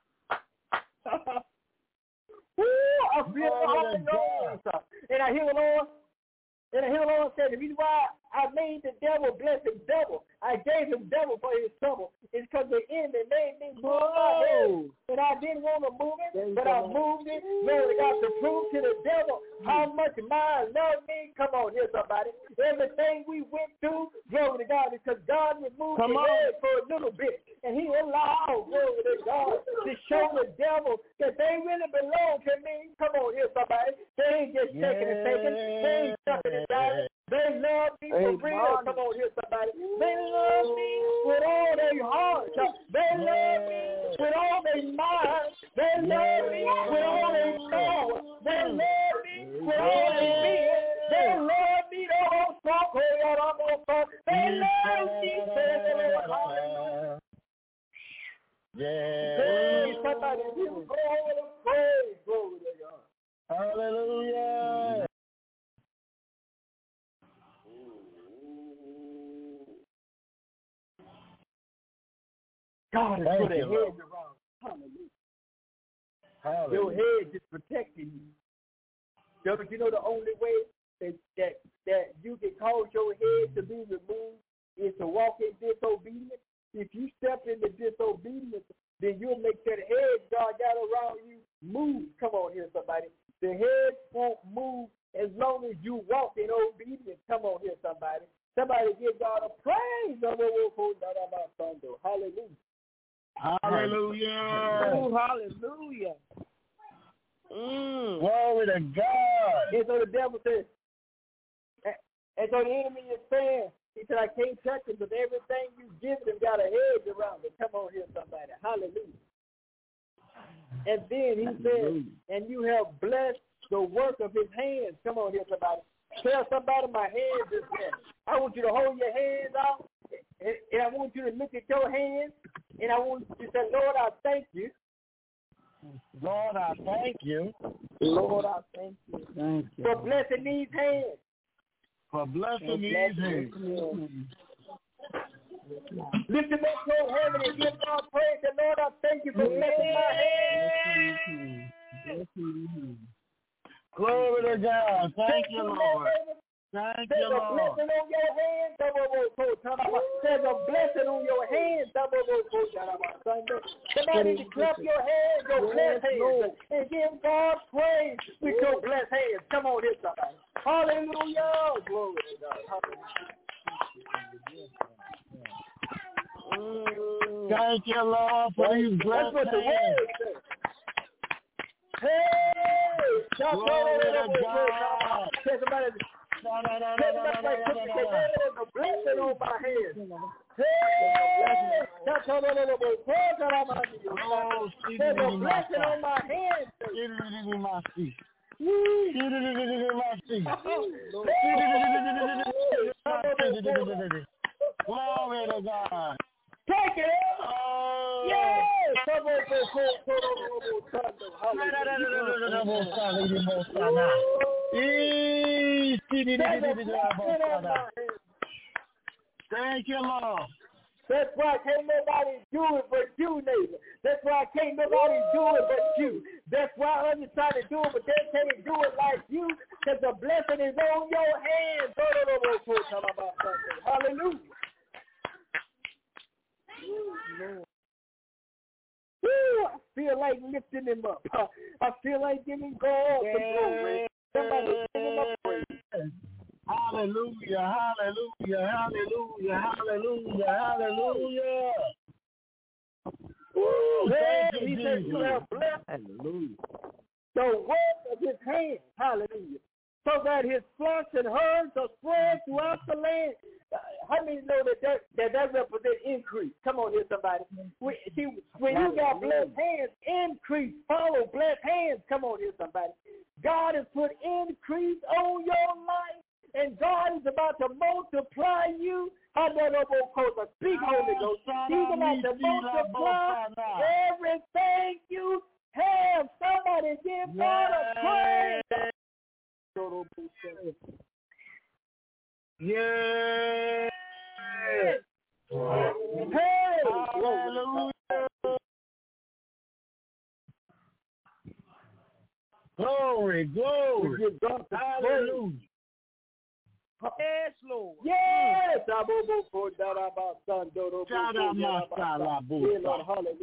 I feel the Holy Ghost. And I hear the Lord. And I hear the Lord say, the reason why I made the devil bless him double, I gave him double for his trouble, is because the enemy made me move my head. And I didn't want to move it, but I moved it. Glory to God, to prove to the devil how much mine loved me. Come on here, somebody. Everything we went through, glory to God, because God removed the head for a little bit. And he allowed, glory to God, to to show the devil that they really belong to me. Come on here, somebody. They ain't just taking and taking. They ain't jumping and diving. They love me for real. Come on here, somebody. They love me with all their heart. They love me with all their mind. They love me with all their power. They love me with all their being. They love me, they love me, says the Lord. Yeah. Somebody give glory and praise. Glory to God. Hallelujah. God has put a hedge around. Hallelujah. Your hedge is protecting you. Don't you know the only way that you can cause your head to be removed is to walk in disobedience? If you step into disobedience, then you'll make that hedge God got around you move. Come on here, somebody. The hedge won't move as long as you walk in obedience. Come on here, somebody. Somebody give God a praise. Hallelujah. Hallelujah. Oh, hallelujah. Glory to God. And so the devil says, and so the enemy is saying, he said, I can't touch him, but everything you give him got a hedge around it. Come on here, somebody. Hallelujah. And then he said, and you have blessed the work of his hands. Come on here, somebody. Tell somebody my hands is blessed. I want you to hold your hands out, and I want you to look at your hands, and I want you to say, Lord, I thank you. Lord, I thank you. Lord, I thank you. Thank you. For blessing these hands. For blessing these hands. Lift them up to heaven and give God praise. And Lord, I thank you for blessing my hands. Glory to God. Thank you, Lord. Thank you, Lord. There's a blessing on your hands. There's a blessing on your hands. Somebody to clap your hands, your blessed hands, and give God praise with your blessed hands. Come on, here, somebody. Hallelujah. Glory to God. Thank you, Lord, for these blessed hands. Hey! Glory to God. Somebody, there's a blessing on my head. Hey! There's a blessing on my hand. Glory to God. Take it. Yes. Thank you, Lord. That's why can't nobody do it but you, neighbor. That's why can't nobody do it but you. That's why others try to do it, but they can't do it like you, because the blessing is on your hands. Hallelujah. Woo, I feel like lifting him up. I feel like giving God the glory. Somebody give him a praise. Hallelujah, hallelujah, hallelujah, hallelujah, hallelujah. Woo, thank you, Jesus. You have blessed Hallelujah. the work of his hand. Hallelujah. So that his flocks and herds are spread throughout the land. How many know that represents increase? Come on here, somebody. When you got blessed hands, increase, follow blessed hands. Come on here, somebody. God has put increase on your life, and God is about to multiply you. Speak, Holy Ghost. He's about to multiply everything you have. Somebody give God a praise. Yeah. Hey. Hallelujah. Glory, glory. Hallelujah. Yes, Lord. Yes. Hallelujah.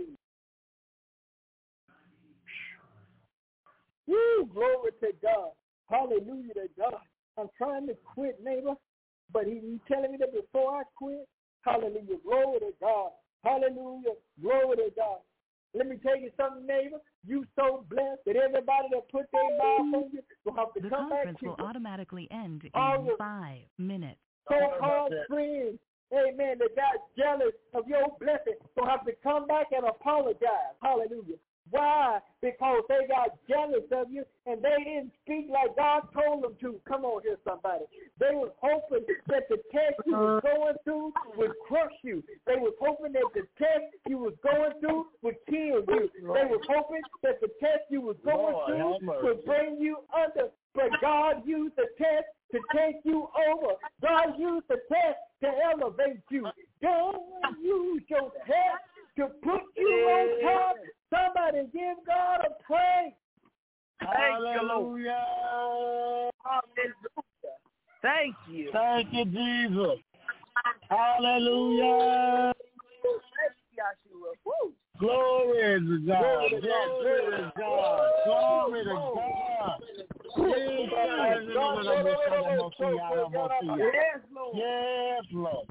Woo, glory to God. Hallelujah to God. I'm trying to quit, neighbor, but he's telling me that before I quit, hallelujah, glory to God. Hallelujah, glory to God. Let me tell you something, neighbor. You so blessed that everybody that put their mouth on you will have to come back to you. The conference will automatically end in 5 minutes. So-called friends, amen, that got jealous of your blessing will have to come back and apologize. Hallelujah. Why? Because they got jealous of you and they didn't speak like God told them to. Come on here, somebody. They was hoping that the test you was going through would crush you. They was hoping that the test you was going through would kill you. They was hoping that the test you was going through would bring you under. But God used the test to take you over. God used the test to elevate you. Don't use your test to put you on top. Somebody give God a praise. Hallelujah. Thank you. Thank you, Jesus. Hallelujah. Glory to God. Glory to God. Glory to God. Yes, Lord. Yes, Lord.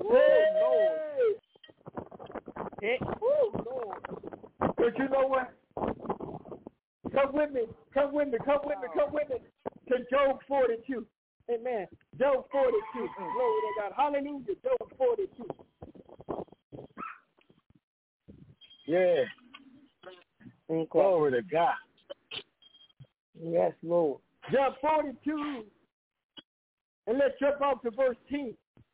Lord. But you know what? Come with me to Job 42. Amen. Job 42. Glory to God. Hallelujah. Job 42. Yeah. Glory to God. Yes, Lord. Job 42. And let's jump off to verse 10.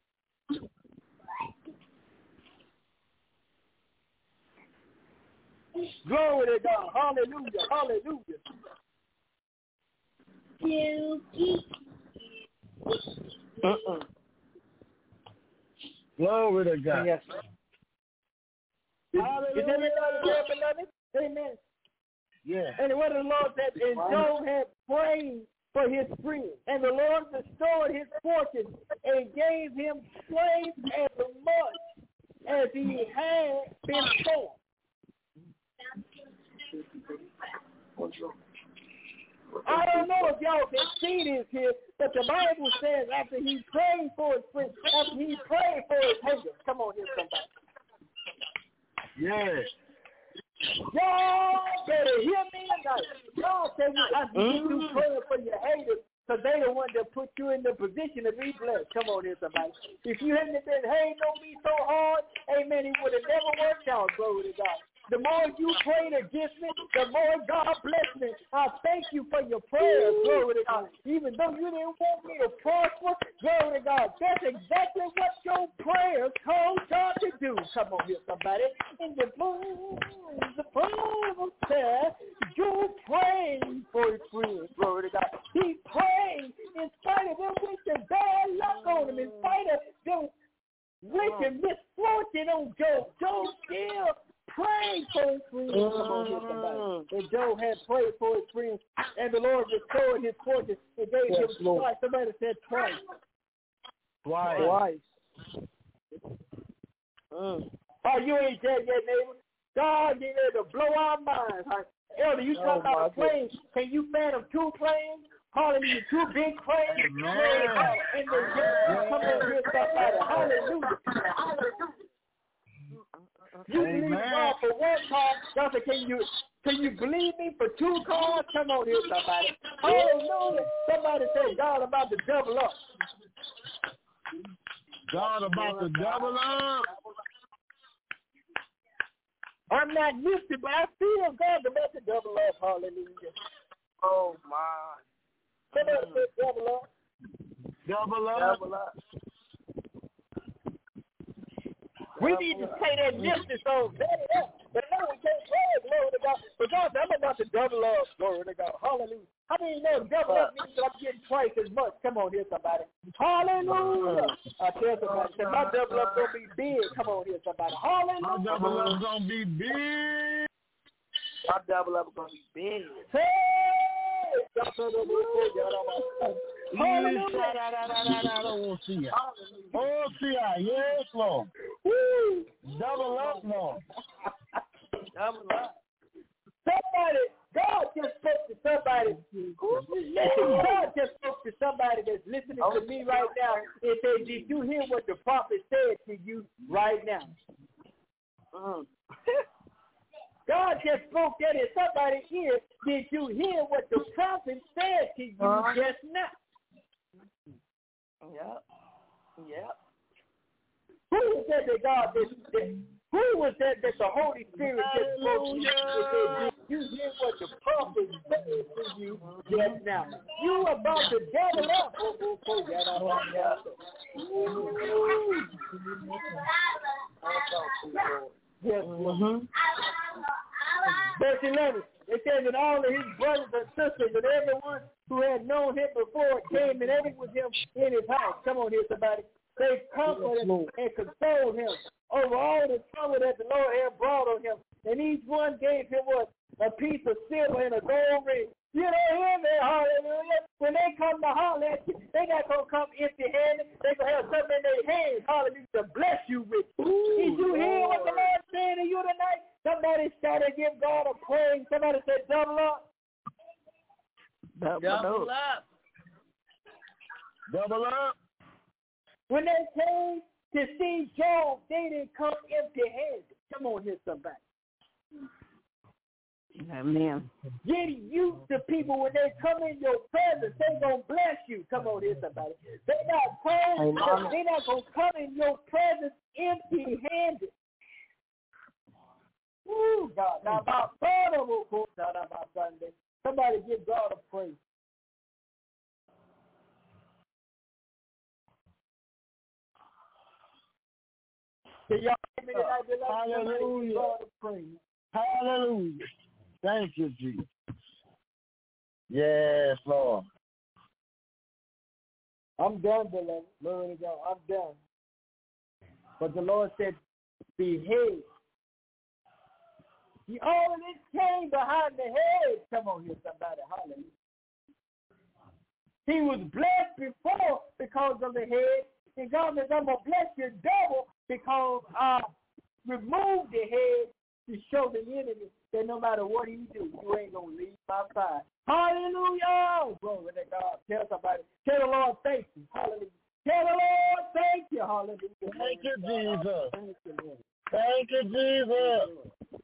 Glory to God. Hallelujah. Hallelujah. Glory to God. Yes. Is everybody there, beloved? Amen. Yeah. And what the Lord said, and Job had prayed for his friend, and the Lord restored his fortune and gave him slaves as much as he had before. I don't know if y'all can see this here, but the Bible says after he prayed for his friend, after he prayed for his haters. Come on here, somebody. Yes. Y'all better hear me tonight. Y'all say you have to get through praying for your haters because they the one that put you in the position to be blessed. Come on here, somebody. If you hadn't been hating on me so hard, amen, it would have never worked out. Glory to God. The more you prayed against me, the more God bless me. I thank you for your prayers, glory to God. Even though you didn't want me to prosper, glory to God. That's exactly what your prayers told God to do. Come on here, somebody. In the Bible says, you prayed for his friends, glory to God. He prayed in spite of them with the bad luck on him, in spite of them wicked misfortune on Job. Job still prayed for his friends. And Job had prayed for his friends, and the Lord restored his fortune and gave him twice. Somebody said twice. Twice. Oh, you ain't dead yet, neighbor. God get ready to blow our minds. Elder, you talking about a plane. Can you fathom 2 planes? Hallelujah, 2 big planes. In the come on here, somebody. Hallelujah. You believe God for 1 car, God said, can you believe me for 2 cars? Come on here, somebody. Hallelujah. Somebody said God about to double up. God about to double up. I'm not used to, but I feel God about to double up. Hallelujah. Oh, my. Somebody said double up. Double up. Double up. We need to say that justice song, set it up. But no, we can't play it, glory to God. But God, I'm about to double up, glory to God. Hallelujah. How many know double up means that I'm getting twice as much? Come on here, somebody. Hallelujah. I tell somebody, say, my double up going to be big. Come on here, somebody. Hallelujah. My double up going to be big. My double up going to be big. Hey! Yes, Lord. Woo. Double up, Lord. Double up. Somebody, God just spoke to somebody. Listen, God just spoke to somebody that's listening to me right now and said, did you hear what the prophet said to you right now? God just spoke that in somebody's ear. Did you hear what the prophet said to you just now? Yep. Who was that God did? Who was that the Holy Spirit just spoke to you? Did you hear what the prophet said to you just now? You about to devil up. Yes. Verse 11. It says that all of his brothers and sisters and everyone who had known him before came and ate with him in his house. Come on here, somebody. They comforted and consoled him over all the trouble that the Lord had brought on him. And each one gave him what? A piece of silver and a gold ring. You don't hear me, hallelujah. When they come to holler at you, they not going to come empty-handed. They're going to have something in their hands, hallelujah, to bless you with. Did you hear what the Lord said to you tonight? Somebody started to give God a praise. Somebody said, double up. Double up. Double up. When they came to see Job, they didn't come empty-handed. Come on here, somebody. Amen. Get used to people when they come in your presence, they going to bless you. Come on here, somebody. They're not going to come in your presence empty-handed. Ooh, God. Now, about Sunday, somebody give God a praise. Can y'all hear me tonight? Hallelujah. Hallelujah. Thank you, Jesus. Yes, Lord. I'm done, beloved. Glory to God. I'm done. But the Lord said, behave. See, all of this came behind the head. Come on here, somebody. Hallelujah. He was blessed before because of the head. And God says, I'm going to bless you double because I removed the head to show the enemy that no matter what he do, you ain't going to leave my side. Hallelujah. Glory to God. Tell somebody. Tell the Lord thank you. Hallelujah. Tell the Lord thank you. Hallelujah. Thank you, Jesus. Thank you, Lord. Thank you, Jesus.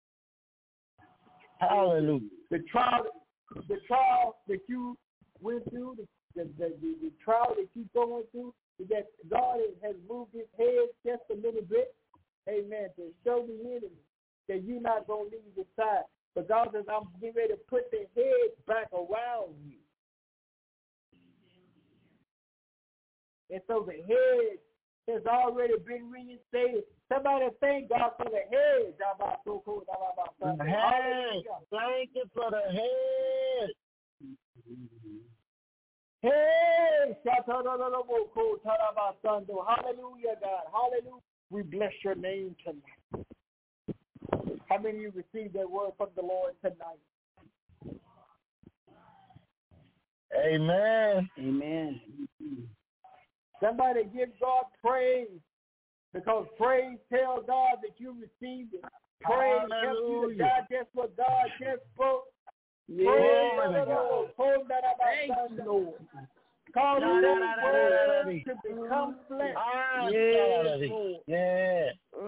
Hallelujah. The trial that you went through, the trial that you're going through, that God has moved his head just a little bit, amen, to show the enemy that you're not going to leave his side. But God says, I'm getting ready to put the head back around you. And so the head has already been reinstated. Somebody thank God for the head. The head. Thank you for the head. Hey, hallelujah, God. Hallelujah. We bless your name tonight. How many of you received that word from the Lord tonight? Amen. Amen. Somebody give God praise, because praise tells God that you received it. Praise helps you to digest what God just spoke. Praise the Lord. Cause the word to become flesh. Yeah.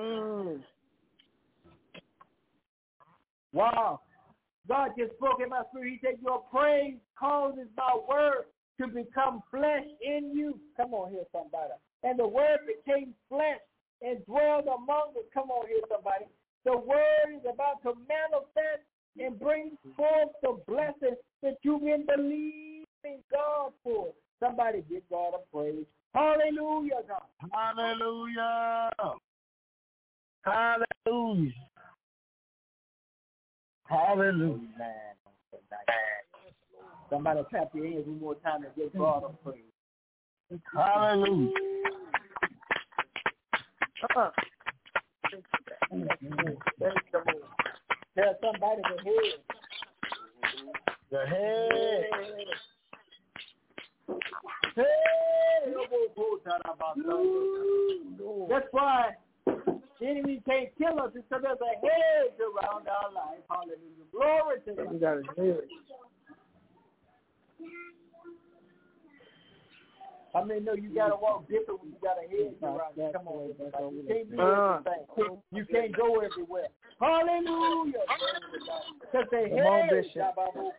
Wow. God just spoke in my spirit. He said, your praise causes my word to become flesh in you. Come on here, somebody. And the word became flesh and dwelled among us. Come on here, somebody. The word is about to manifest and bring forth the blessing that you've been believing God for. Somebody give God a praise. Hallelujah, God. Hallelujah. Hallelujah. Hallelujah. Somebody clap your hands one more time and give God a praise. Hallelujah. Tell somebody the head. The head. That's why the enemy can't kill us, because there's a hedge around our life. Hallelujah. Glory to God. We got a hedge. I mean, no, you got to walk different when you got a head around you. Come on, everybody. You can't do everything. You can't go everywhere. Hallelujah. Because they head.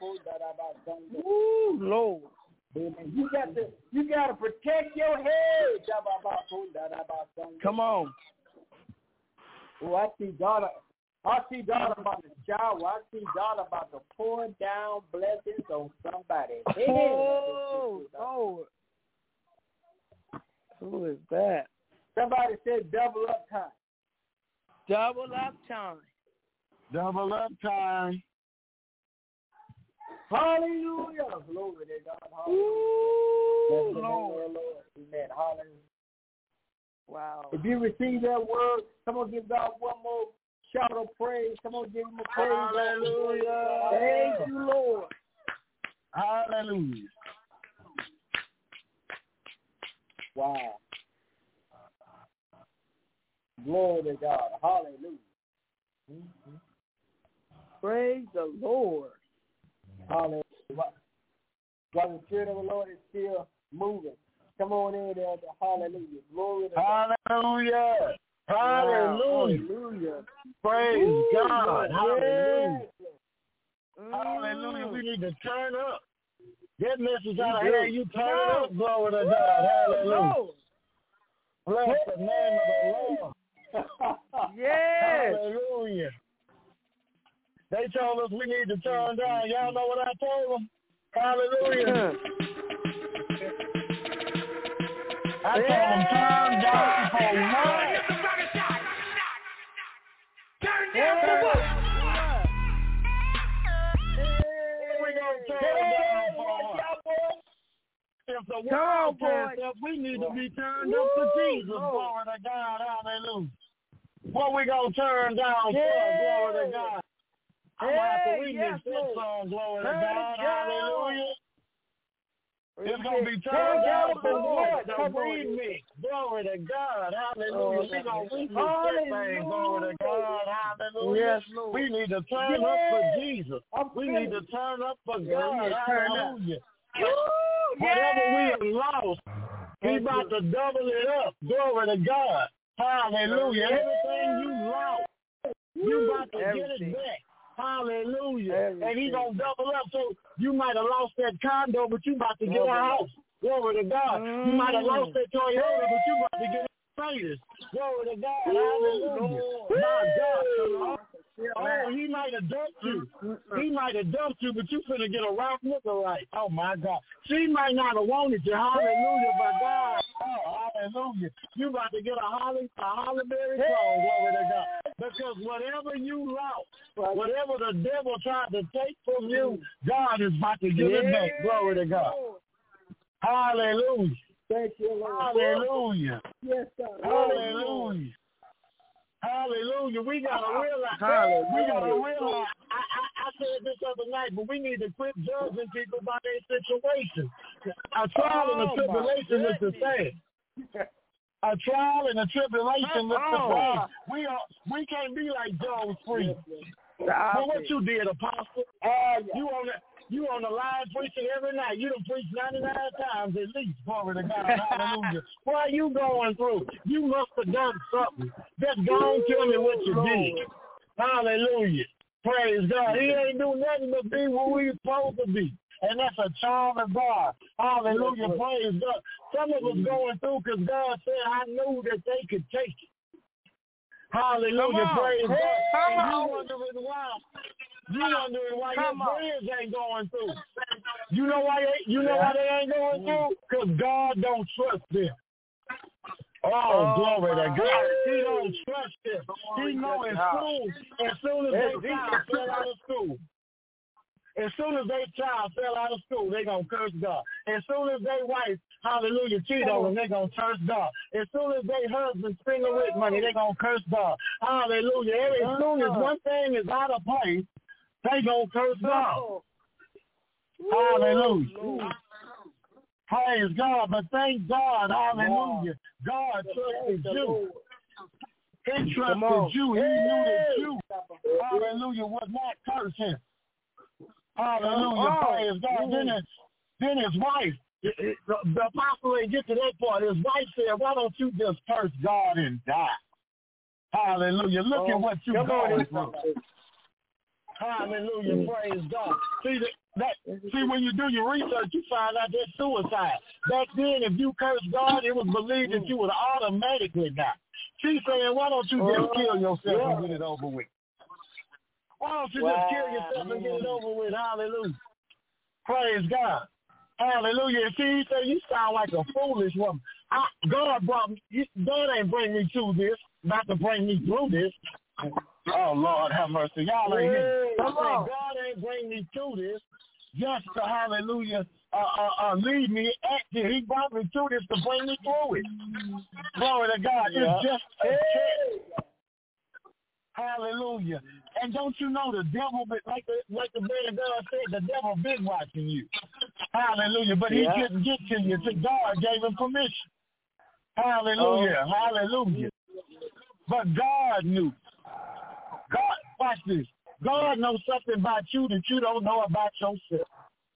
Ooh, Lord. You got to protect your head. Come on. Oh, I see God about to shower. I see God about to pour down blessings on somebody. Oh, Lord. Who is that? Somebody said double up time. Double up time. Double up time. Hallelujah. Glory to God. Hallelujah. Ooh, Lord. Amen. Hallelujah. Wow. If you receive that word, come on, give God one more shout of praise. Come on, give him a praise. Hallelujah. Thank you, Lord. Hallelujah. Wow. Glory to God. Hallelujah. Mm-hmm. Praise the Lord. Hallelujah. While the Spirit of the Lord is still moving. Come on in there. Hallelujah. Glory to God. Hallelujah. Hallelujah. Hallelujah. Praise God. Yeah. Hallelujah. Hallelujah. We need to turn up. That message out of here, you turn up. Glory to God. Hallelujah. Bless the name of the Lord. Yes. Hallelujah. They told us we need to turn down. Y'all know what I told them? Hallelujah. I told them turn down for what? Turn down for what? We gonna turn down for what? If the world turns up, we need to be turned up for Jesus. Glory to God. Hallelujah. What we gonna turn down for? Glory to God. I'm after we mix that song. Glory to God. Hallelujah. It's going to be turned down for what? The remix. Glory to God. Hallelujah. We're going to remix that thing. Glory to God. Hallelujah. Yes, Lord. We need to turn up for Jesus. We need to turn up for God. Hallelujah. Whatever we have lost, He's about to double it up. Glory to God. Hallelujah. Everything you lost, you about to get it back. Hallelujah. And He's going to double up. So you might have lost that condo, but you about to get a house. Glory to God. You might have lost that Toyota, but you about to get a Mercedes. Glory to God. Hallelujah. My God. Oh, he might have dumped you. He might have dumped you, but you finna get a rock lookalike. Oh, my God. She might not have wanted you. Hallelujah. But God. Oh, hallelujah. You about to get a Hollyberry clone. Glory to God. Because whatever you lost, whatever the devil tried to take from you, God is about to give it back. Glory to God. Hallelujah. Thank you, Lord. Hallelujah. Yes, God. Hallelujah. Hallelujah. We gotta realize. We gotta realize. I said this other night, but we need to quit judging people by their situation. A trial and a tribulation is the same. A trial and a tribulation is the same. We can't be like Jones Free. But what you did, Apostle? You on the line preaching every night. You done preached 99 times at least. Glory to God. Hallelujah. What are you going through? You must have done something. Just go on, tell me what you did. Hallelujah. Praise God. He ain't do nothing but be what we supposed to be. And that's a child of God. Hallelujah. Praise God. Some of us going through because God said, I knew that they could take it. Hallelujah. Praise God. And you wondering why. You wondering why your friends ain't going through. You know why they ain't going through? Because God don't trust them. Oh, glory to God. He don't trust them. He know as soon as they child fell out of school. As soon as they child fell out of school, they going to curse God. As soon as they wife, hallelujah, cheat on them, they going to curse God. As soon as they husband spend the rich money, they going to curse God. Hallelujah. As soon as one thing is out of place, they gonna curse God. Hallelujah. Praise God. But thank God. Hallelujah. God trusted you. He trusted you. He knew that you, hallelujah, would not curse him. Hallelujah. Praise God. Then his wife, the apostle ain't get to that part. His wife said, why don't you just curse God and die? Hallelujah. Look at what you're going through. Hallelujah. Praise God. See, when you do your research, you find out that's suicide. Back then, if you cursed God, it was believed that you would automatically die. She's saying, why don't you just kill yourself and get it over with? Why don't you just kill yourself and get it over with? Hallelujah. Praise God. Hallelujah. See, he said, you sound like a foolish woman. God ain't bring me to this, not to bring me through this. Oh, Lord, have mercy. Y'all ain't here. God ain't bring me to this just to, hallelujah, lead me at this. He brought me to this to bring me through it. Glory to God. It's just a test. Hallelujah. And don't you know the devil, like the man of God said, the devil been watching you. Hallelujah. But he couldn't get to you till God gave him permission. Hallelujah. Hallelujah. But God knew. God, watch this. God knows something about you that you don't know about yourself.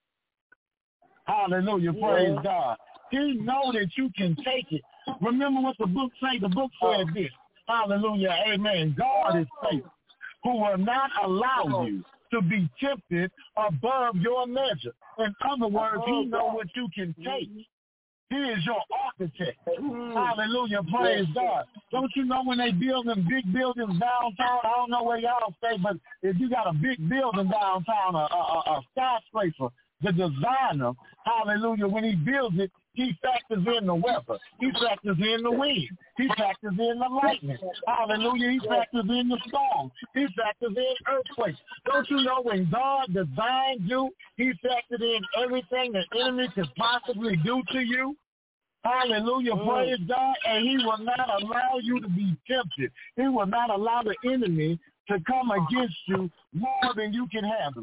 Hallelujah. Praise God. He knows that you can take it. Remember what the book says. The book said this. Hallelujah. Amen. God is faithful, who will not allow you to be tempted above your measure. In other words, he knows what you can take. He is your architect. Hallelujah. Praise God. Don't you know when they build them big buildings downtown? I don't know where y'all stay, but if you got a big building downtown, a skyscraper, the designer, hallelujah, when he builds it, he factors in the weather. He factors in the wind. He factors in the lightning. Hallelujah. He factors in the storm. He factors in earthquakes. Don't you know when God designed you, he factored in everything the enemy could possibly do to you? Hallelujah. Praise God. And he will not allow you to be tempted. He will not allow the enemy to come against you more than you can handle.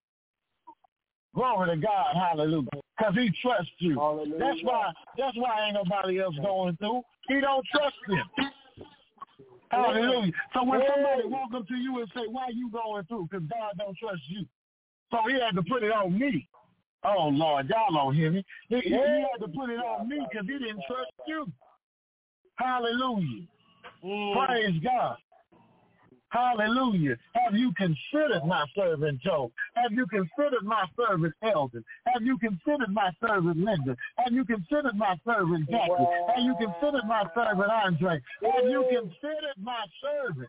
Glory to God, hallelujah. Because he trusts you. Hallelujah. That's why ain't nobody else going through. He don't trust them. Hallelujah. So when somebody walk up to you and say, why you going through? Because God don't trust you. So he had to put it on me. Oh, Lord, y'all don't hear me. He had to put it on me because he didn't trust you. Hallelujah. Praise God. Hallelujah. Have you considered my servant Job? Have you considered my servant Eldon? Have you considered my servant Linda? Have you considered my servant Jackie? Have you considered my servant Andre? Have you considered my servant?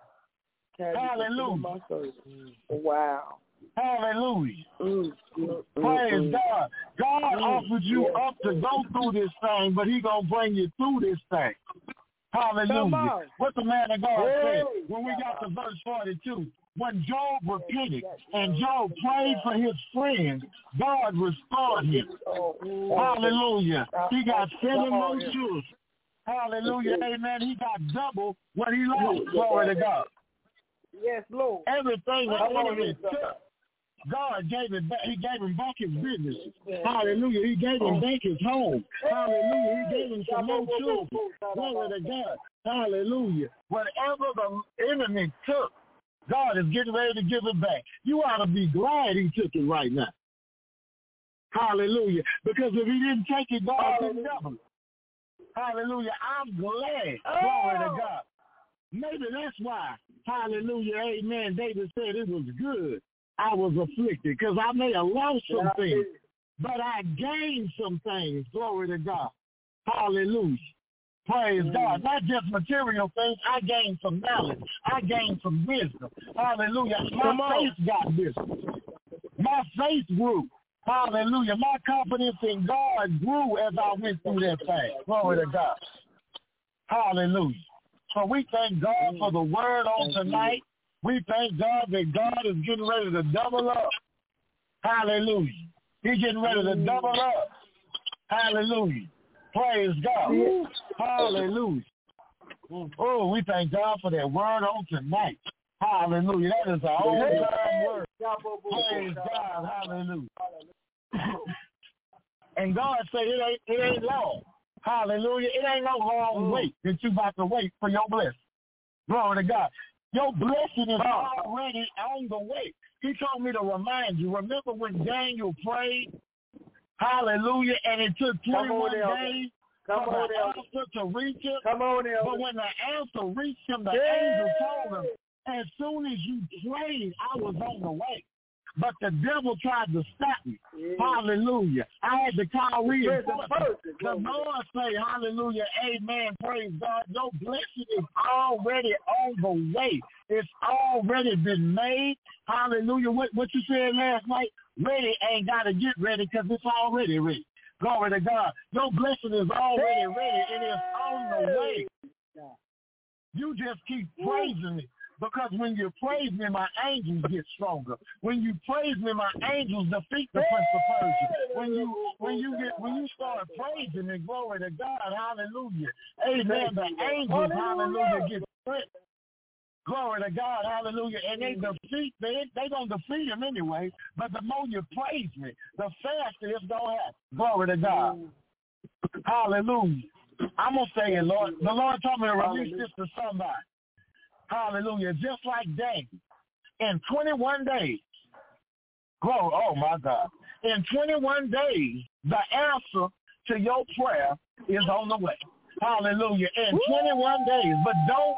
Hallelujah. Wow. Hallelujah. Praise God. God offered you up to go through this thing, but he going to bring you through this thing. Hallelujah. What the man of God said when we got to verse 42. When Job repented and Job prayed for his friends, God restored him. Hallelujah. He got 7 more children. Hallelujah. Amen. He got double what he lost. Glory to God. Yes, Lord. Everything that enemy took, God gave it back. He gave him back his business. Hallelujah. He gave him back his home. Hallelujah. He gave him some more children. Glory to God. Hallelujah. Whatever the enemy took, God is getting ready to give it back. You ought to be glad he took it right now. Hallelujah. Because if he didn't take it, God didn't double it. Hallelujah. I'm glad. Glory to God. Maybe that's why. Hallelujah. Amen. David said it was good I was afflicted, because I may have lost some things, but I gained some things. Glory to God. Hallelujah. Praise God. Not just material things. I gained some knowledge. I gained some wisdom. Hallelujah. My faith got wisdom. My faith grew. Hallelujah. My confidence in God grew as I went through that thing. Glory to God. Hallelujah. So we thank God for the word on tonight. We thank God that God is getting ready to double up. Hallelujah. He's getting ready to double up. Hallelujah. Praise God. Hallelujah. Oh, we thank God for that word on tonight. Hallelujah. That is our own time word. Praise God. Hallelujah. And God said it ain't long. Hallelujah. It ain't no long wait that you about to wait for your blessing. Glory to God. Your blessing is already on the way. He told me to remind you. Remember when Daniel prayed? Hallelujah. And it took 21 days for the answer to reach him. But when the answer reached him, the angel told him, as soon as you prayed, I was on the way. But the devil tried to stop me. Hallelujah. I had to call reinforcement. The Lord say, hallelujah, amen, praise God. Your blessing is already on the way. It's already been made. Hallelujah. What you said last night? Ready ain't got to get ready because it's already ready. Glory to God. Your blessing is already ready. It is on the way. You just keep praising me. Because when you praise me, my angels get stronger. When you praise me, my angels defeat the prince of Persia. When you start praising me, glory to God, hallelujah. Amen. The angels, hallelujah, get strength. Glory to God, hallelujah. And they gonna defeat him anyway. But the more you praise me, the faster it's gonna happen. Glory to God. Hallelujah. I'm gonna say it, Lord. The Lord told me to release this to somebody. Hallelujah. Just like Daniel. In 21 days. Glory. Oh, my God. In 21 days, the answer to your prayer is on the way. Hallelujah. In 21 days. But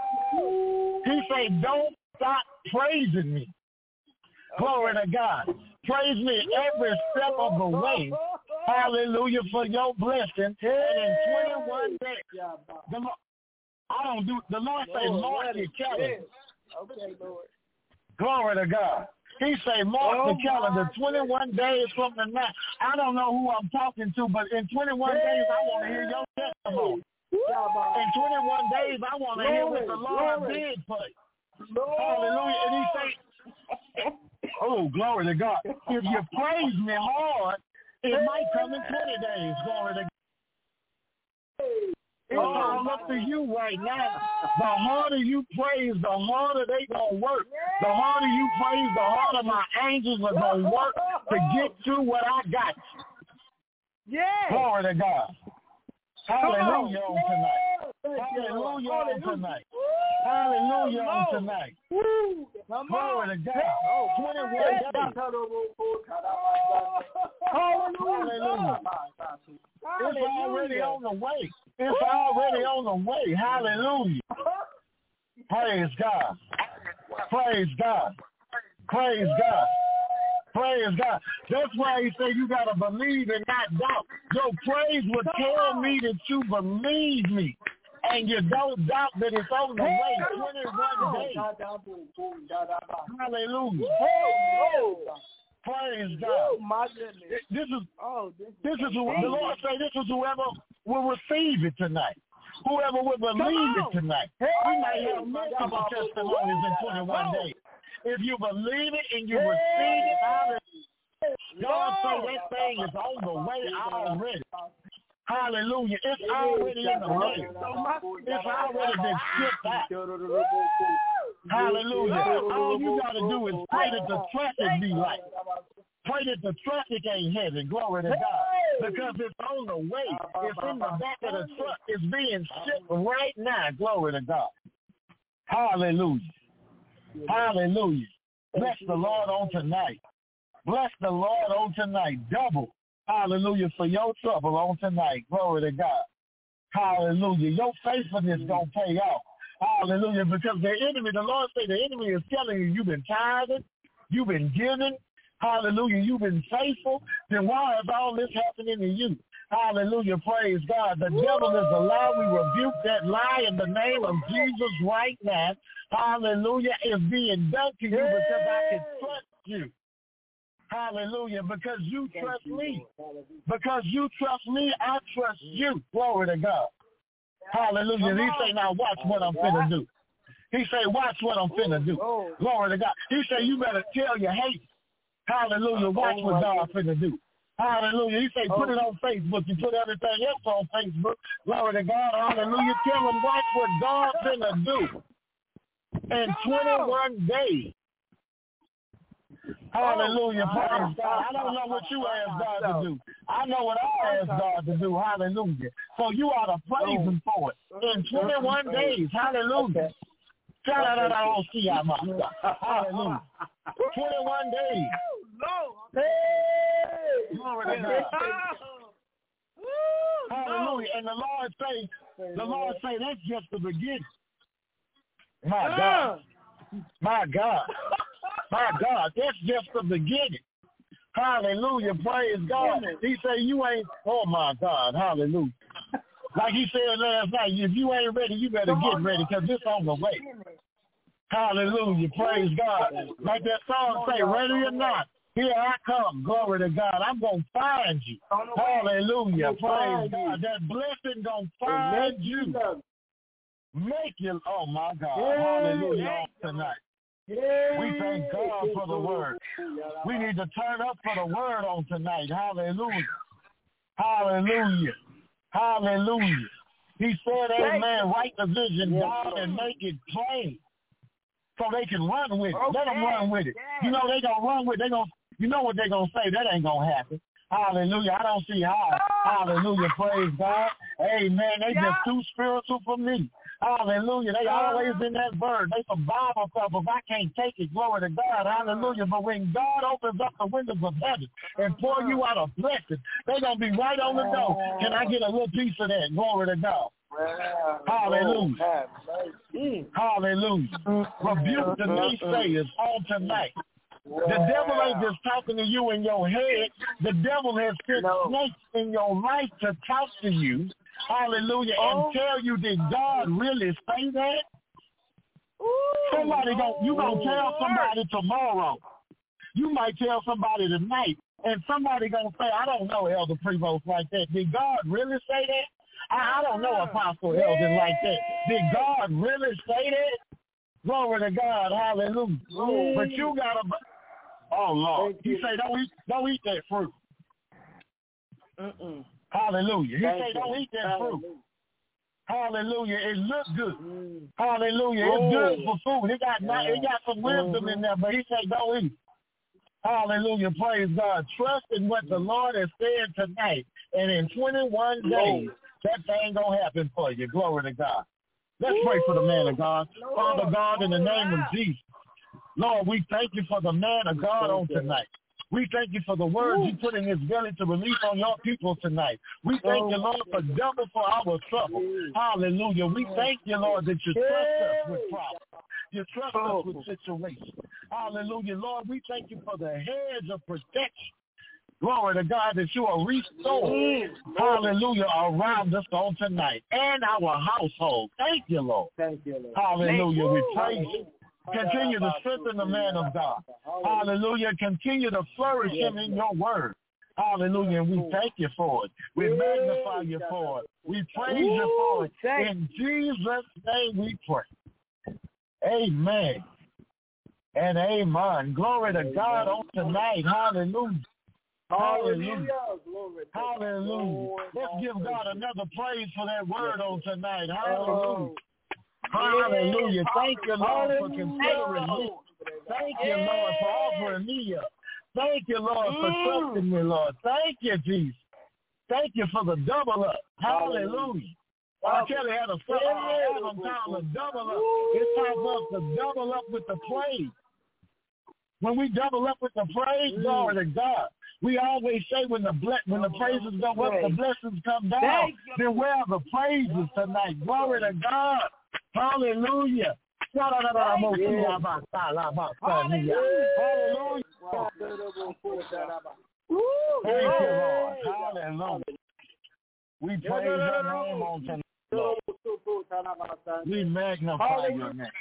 don't stop praising me. Glory to God. Praise me every step of the way. Hallelujah for your blessing. And in 21 days, the Lord say, mark your calendar. Okay, Lord. Glory to God. He say, mark the calendar 21 days from the night. I don't know who I'm talking to, but in 21 days, I want to hear your testimony. In 21 days, I want to hear what the Lord did for you. Hallelujah. And he say, oh, glory to God. If you praise me hard, it might come in 20 days. Glory to God. It's all up to you right now. The harder you praise, the harder they going to work. The harder you praise, the harder my angels are going to work to get to what I got. Yeah. Glory to God. Hallelujah on tonight. Hallelujah on tonight. Hallelujah on tonight. Glory to God. 21 days. Hallelujah. It's already on the way. It's already on the way. Hallelujah. Praise God. Praise God. Praise God. Praise God. That's why he said you got to believe and not doubt. Your praise will tell me that you believe me. And you don't doubt that it's on the way. 21 days. Hallelujah. Praise God. This is the Lord say this is whoever will receive it tonight. Whoever will believe it tonight. We might have multiple testimonies in 21 days. If you believe it and you receive it, God say that thing is on the way already. Hallelujah. It's already in the way. It's already been shipped out. Hallelujah. All you got to do is pray that the traffic be light. Pray that the traffic ain't heavy. Glory to God. Because it's on the way. It's in the back of the truck. It's being shipped right now. Glory to God. Hallelujah. Hallelujah. Bless the Lord on tonight. Bless the Lord on tonight. Double. Hallelujah for your trouble on tonight. Glory to God. Hallelujah. Your faithfulness going to pay off. Hallelujah. Because the enemy, the Lord say the enemy is telling you you've been tithing, you've been giving. Hallelujah. You've been faithful. Then why is all this happening to you? Hallelujah. Praise God. The devil is a lie. We rebuke that lie in the name of Jesus right now. Hallelujah. It's being done to you because I can trust you. Hallelujah. Because you trust me. Because you trust me, I trust you. Glory to God. Hallelujah. He say, now watch what I'm finna do. He say, watch what I'm finna do. Glory to God. He say, you better tell your hate. Hallelujah. Watch what God finna do. Hallelujah. He say, put it on Facebook. You put everything else on Facebook. Glory to God. Hallelujah. Tell them, watch what God finna do. In 21 days. Hallelujah. Praise God. I don't know what you asked God to do. I know what I asked God to do. Hallelujah. So you ought to praise him for it. In 21 days. Hallelujah. Hallelujah. 21 days. Glory to God. Hallelujah. And the Lord say that's just the beginning. My God. My God. My God. That's just the beginning. Hallelujah. Praise God. He said you ain't, oh my God. Hallelujah. Like he said last night, if you ain't ready, you better get ready because it's on the way. Hallelujah. Praise God. Like that song say, ready or not, here I come. Glory to God. I'm going to find you. Hallelujah. Praise God. That blessing going to find you. Make you, oh my God. Hallelujah. Tonight. We thank God for the word. We need to turn up for the word on tonight. Hallelujah. Hallelujah. Hallelujah. He said, amen, write the vision down and make it plain so they can run with it. Let them run with it. You know they going to run with it. You know what they're going to say. That ain't going to happen. Hallelujah. I don't see how. Hallelujah. Praise God. Amen. They just too spiritual for me. Hallelujah. They always in that word. They some Bible stuff. If I can't take it, glory to God. Hallelujah. But when God opens up the windows of heaven and pour you out a blessing, they're going to be right on the door. Can I get a little piece of that? Glory to God. Hallelujah. Hallelujah. Rebuke the naysayers on tonight. The devil ain't just talking to you in your head. The devil has sent snakes in your life to talk to you. Hallelujah. And tell you, did God really say that? You going to tell somebody tomorrow. You might tell somebody tonight. And somebody going to say, I don't know Elder Prevost like that. Did God really say that? I don't know Apostle Elder like that. Did God really say that? Glory to God. Hallelujah. But you got to, oh Lord. He say, don't eat that fruit. Hallelujah. He say, don't eat that fruit. Hallelujah. It looks good. Hallelujah. It's good for food. It got some wisdom in there, but he say, don't eat. Hallelujah. Praise God. Trust in what the Lord has said tonight. And in 21 days, that thing going to happen for you. Glory to God. Let's pray for the man of God. Father God, in the name of Jesus. Lord, we thank you for the man of God on tonight. We thank you for the words you put in his belly to release on your people tonight. We thank you, Lord, for double for our trouble. Hallelujah. We thank you, Lord, that you trust us with problems. You trust us with situations. Hallelujah. Lord, we thank you for the hedge of protection. Glory to God that you are restored. Hallelujah. Around us on tonight and our household. Thank you, Lord. Thank you, Lord. Hallelujah. We praise you. Continue to strengthen the man of God. Hallelujah. Continue to flourish him in your word. Hallelujah. And we thank you for it. We magnify you for it. We praise you for it. In Jesus' name we pray. Amen. And amen. Glory to God on tonight. Hallelujah. Hallelujah. Hallelujah. Let's give God another praise for that word on tonight. Hallelujah. Hallelujah. Thank you, Lord, for considering me. Thank you, Lord, for offering me up. Thank you, Lord, for trusting me, Lord. Thank you, Jesus. Thank you for the double up. Hallelujah. R. Kelly had a album called The Double Up. It's time for us to double up with the praise. When we double up with the praise, glory to God. We always say when the praises go up, the blessings come down. Then where are the praises tonight? Glory to God. Hallelujah. Hallelujah. Thank you, Lord. Hallelujah. We praise your name on tonight, Lord. We magnify your name.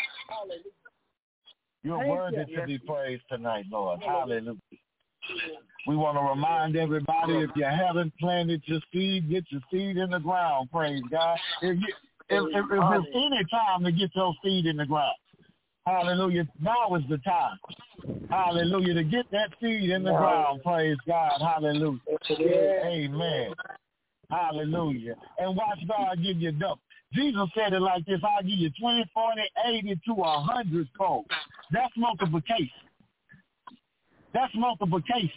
You're worthy to be praised tonight, Lord. Hallelujah. We want to remind everybody, if you haven't planted your seed, get your seed in the ground, praise God. If there's any time to get your seed in the ground, hallelujah, now is the time. Hallelujah, to get that seed in the ground, praise God, hallelujah. Amen. Hallelujah. And watch God give you double. Jesus said it like this, I'll give you 20, 40, 80 to 100 fold. That's multiplication. That's multiplication.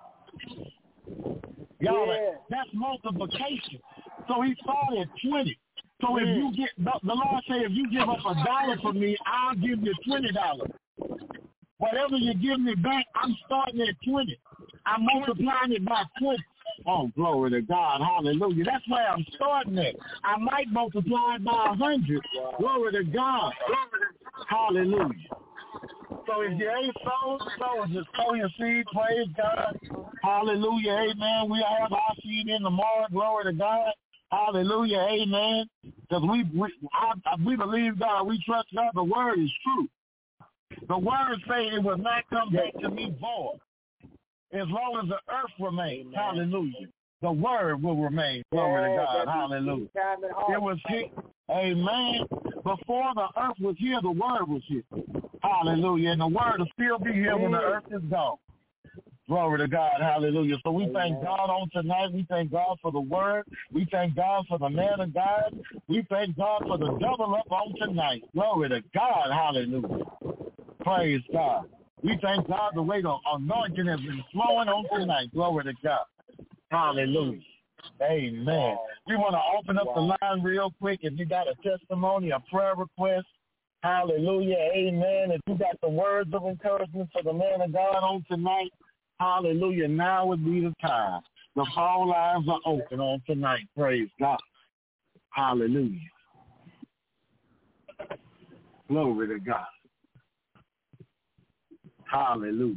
Y'all, that's multiplication. So he started 20. So if you get, the Lord said, if you give up $1 for me, I'll give you $20. Whatever you give me back, I'm starting at 20. I'm multiplying it by 20. Oh, glory to God. Hallelujah. That's where I'm starting at. I might multiply it by 100. Glory to God. Hallelujah. So if you ain't sold, just sow your seed. Praise God. Hallelujah. Amen. We have our seed in tomorrow. Glory to God. Hallelujah. Amen. Because we believe God. We trust God. The word is true. The word say it will not come back to me void. As long as the earth remains. Hallelujah. The word will remain. Glory to God. Hallelujah. It was here. Amen. Before the earth was here, the word was here. Hallelujah. And the word will still be here when the earth is gone. Glory to God. Hallelujah. So we thank God on tonight. We thank God for the word. We thank God for the man of God. We thank God for the double up on tonight. Glory to God. Hallelujah. Praise God. We thank God the way the anointing has been flowing on tonight. Glory to God. Hallelujah. Amen. We want to open up the line real quick. If you got a testimony, a prayer request, hallelujah, amen. If you got the words of encouragement for the man of God on tonight, hallelujah, now would be the time. The phone lines are open on tonight. Praise God. Hallelujah. Glory to God. Hallelujah.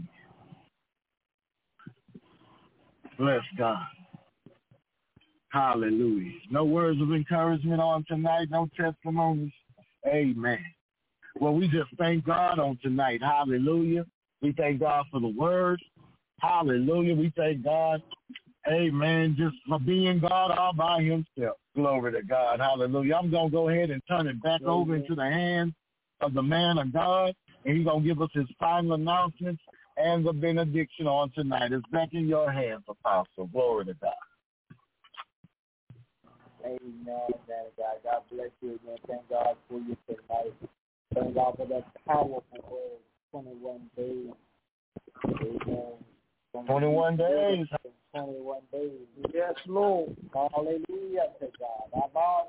Bless God. Hallelujah. No words of encouragement on tonight, no testimonies. Amen. Well, we just thank God on tonight. Hallelujah. We thank God for the word. Hallelujah. We thank God, amen, just for being God all by himself. Glory to God. Hallelujah. I'm going to go ahead and turn it back over into the hands of the man of God, and he's going to give us his final announcements and the benediction on tonight. It's back in your hands, Apostle. Glory to God. Amen, man of God. God bless you again. Thank God for you tonight. Thank God for that powerful word. 21 days. Amen. 21 days. 21 days. Yes, Lord. Hallelujah to God.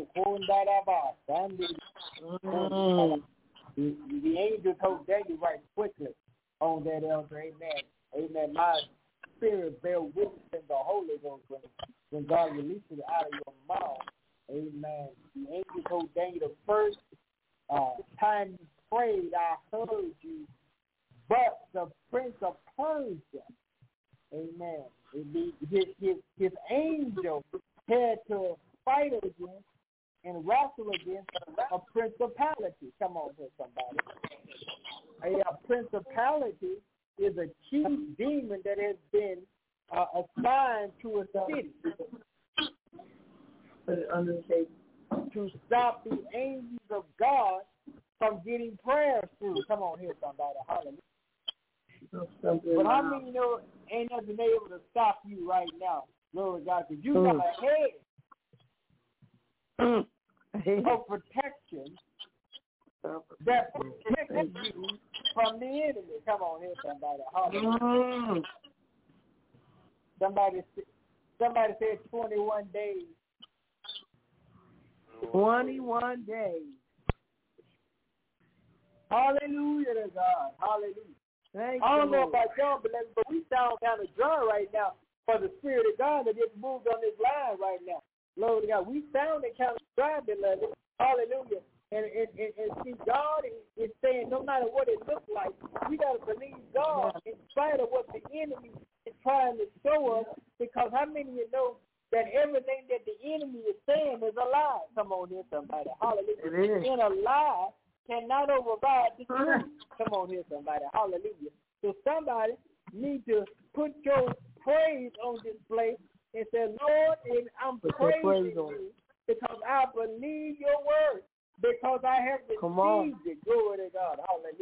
The angel told Daniel right quickly on that, elder. Amen. Amen. My spirit bear witness in the Holy Ghost when God releases it out of your mouth. Amen. The angel told Daniel the first time you prayed, I heard you. But the prince of Persia, amen, his angel had to fight against and wrestle against a principality. Come on here, somebody. A principality is a chief demon that has been assigned to a city to stop the angels of God from getting prayers through. Come on here, somebody. Hallelujah. But how many know ain't nothing able to stop you right now? Glory to God, because you got a head of protection that protects you from the enemy. Come on here, somebody. Hallelujah. Somebody said 21 days. 21 days. Hallelujah to God. Hallelujah. I don't know about y'all, but we sound kind of dry right now for the Spirit of God that gets moved on this line right now. Lord God, we sounding kind of dry, beloved. Hallelujah. And see, God is saying no matter what it looks like, we got to believe God in spite of what the enemy is trying to show us, because how many of you know that everything that the enemy is saying is a lie? Come on here, somebody. Hallelujah. And a lie cannot override the truth. Come on here, somebody. Hallelujah. So somebody need to put your praise on display and say, Lord, and I'm praising you because I believe your word, because I have received it. Glory to God.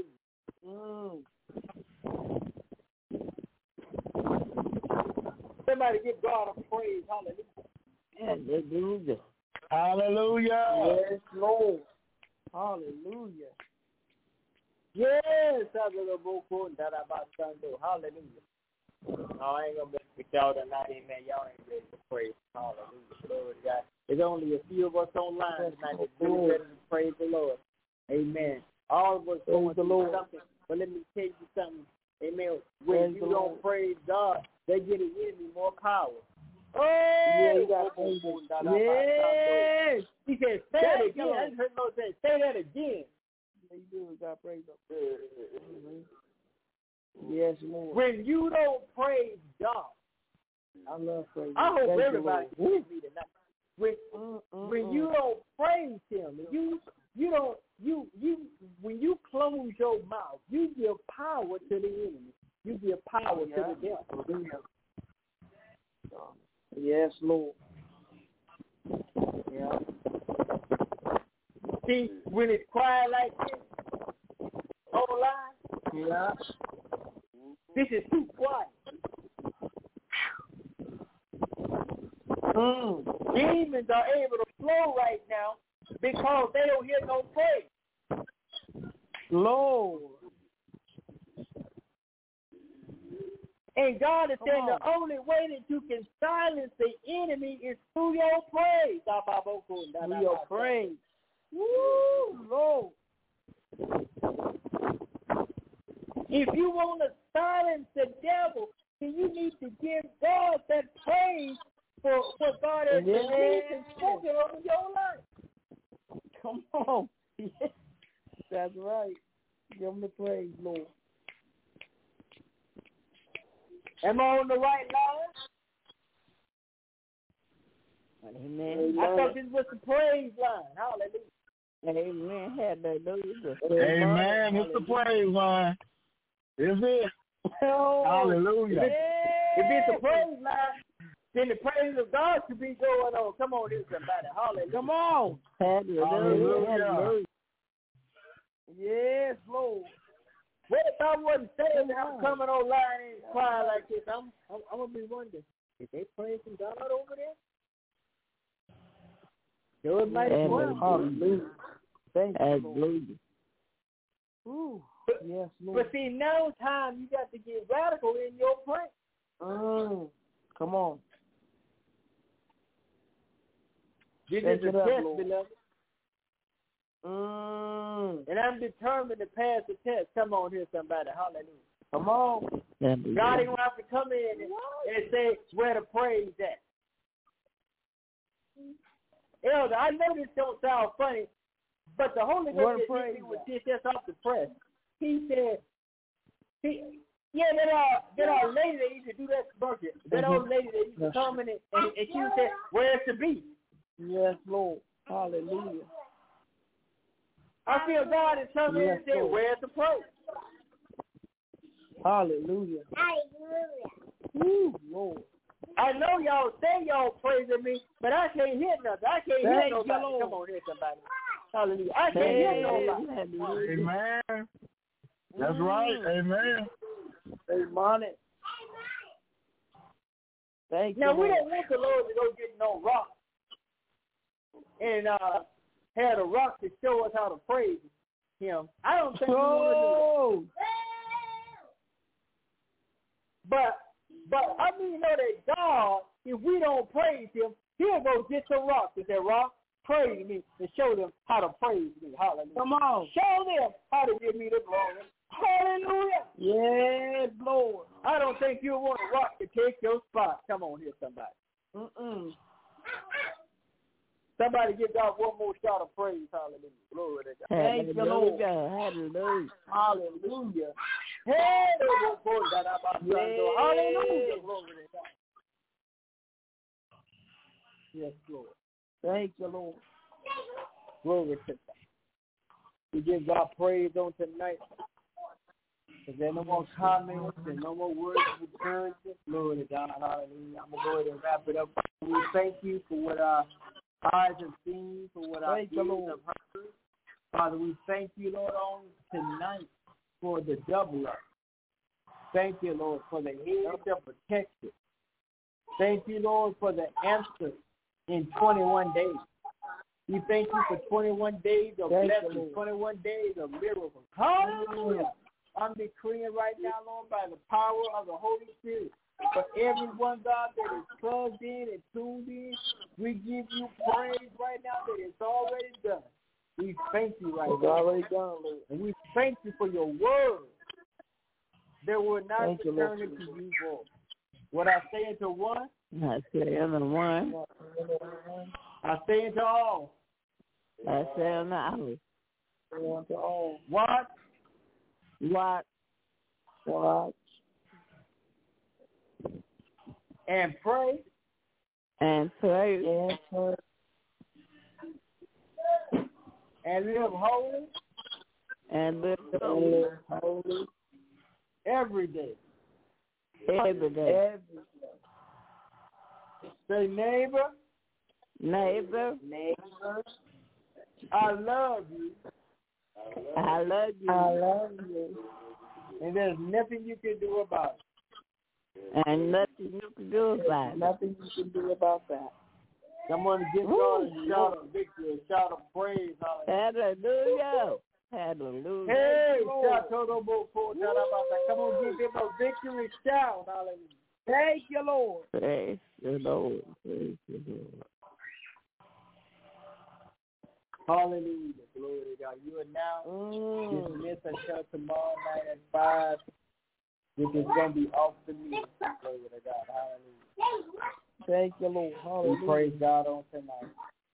Hallelujah. Somebody give God a praise. Hallelujah. Hallelujah. Yes, Lord. Hallelujah. Yes, hallelujah. No, I ain't going to mess with y'all tonight, amen. Y'all ain't ready to praise. Hallelujah. Glory to God. There's only a few of us online tonight that's really ready to praise the Lord. Amen. All of us going through something. But let me tell you something. Amen. When you don't praise God, they get the enemy more power. Oh, yeah, you got to praise him. Yes. He said, say that again. I just heard Lord say, say that again. You do, you got to praise him. Yes, Lord. When you don't praise God, I love praise. I hope everybody can hear me tonight. When you don't praise Him, when you close your mouth, you give power to the enemy. You give power to the devil. Yes, Lord. Yeah. See, when it's quiet like this, online, yeah, this is too quiet. Demons are able to flow right now because they don't hear no praise. Lord. And God is saying the only way that you can silence the enemy is through your praise. Through your praise. Woo, Lord. If you want to silence the devil, then you need to give God that praise for what God has released and spoken over your life. Come on. Yes. That's right. Give him the praise, Lord. Am I on the right line? Amen. I thought this was the praise line. Hallelujah. Amen. Hallelujah. Amen. It's the praise line. Is it? Oh, hallelujah. If it's a praise line, then the praise of God should be going on. Come on, here, somebody. Hallelujah. Come on. Hallelujah. Yes, Lord. What if I wasn't saying that I'm coming online and crying like this? I'm going to be wondering, is they praising God over there? Do it might as well. Hallelujah. Thank you, Lord. Ooh. Yes, Lord. But see, now time you got to get radical in your prayer. Come on. This is a test, beloved. And I'm determined to pass the test. Come on here, somebody. Hallelujah. Come on. God ain't going to have to come in and say where to praise at. Elder, I know this don't sound funny, but the Holy Ghost was just off the press. He said, that old lady that used to do that commercial, that old lady that used to come in and she would say, where's the beef? Yes, Lord. Hallelujah. I feel God is coming in and saying, where's the praise? Hallelujah. Woo, Lord. I know y'all say y'all praising me, but I can't hear nothing. I can't hear nobody. Come on here, somebody. Hallelujah. I can't hear nobody. Amen. That's right. Amen. Amen. Thank you. Now, we don't want the Lord to go get no rock and have the rock to show us how to praise Him. I don't think we want to do that. But I mean, you know that God, if we don't praise Him, He'll go get some rocks and say, rock, praise me, and show them how to praise me. Hallelujah. Come on. Show them how to give me the glory. Hallelujah. Yes, Lord. I don't think you want a rock to take your spot. Come on here, somebody. Somebody give God one more shot of praise. Hallelujah. Glory to God. Thank you, Lord. Hallelujah. Hallelujah. Hallelujah. Glory to God. Yes, Lord. Thank you, Lord. Glory to God. We give God praise on tonight. Is there no more comments and no more words of encouragement? Glory to God. Hallelujah. I'm going to go ahead and wrap it up. We thank you for what our eyes have seen, for what our ears have heard. Father, we thank you, Lord, on tonight for the double up. Thank you, Lord, for the hedge of protection. Thank you, Lord, for the answer in 21 days. We thank you for 21 days of blessings, 21 days of miracles. Hallelujah. I'm decreeing right now, Lord, by the power of the Holy Spirit, for everyone, God, that is plugged in and tuned in, we give you praise right now that it's already done. We thank you right now. It's already done, Lord. And we thank you for your word they will not return it to you void. What I say unto one, I say unto one. I say unto all. I say unto all. Watch. And pray. And live holy. Every day. Say neighbor. I love you. And there's nothing you can do about it. Someone give God a shout of victory, a shout of praise. Hallelujah. Hey, shout out. Come on, give him a victory shout. Hallelujah. Thank you, Lord. Praise the Lord. Hallelujah. Glory to God. You are now dismissed until tomorrow night at 5, which is going to be off the news. Glory to God. Hallelujah. Thank you, Lord. Hallelujah. We praise God on tonight.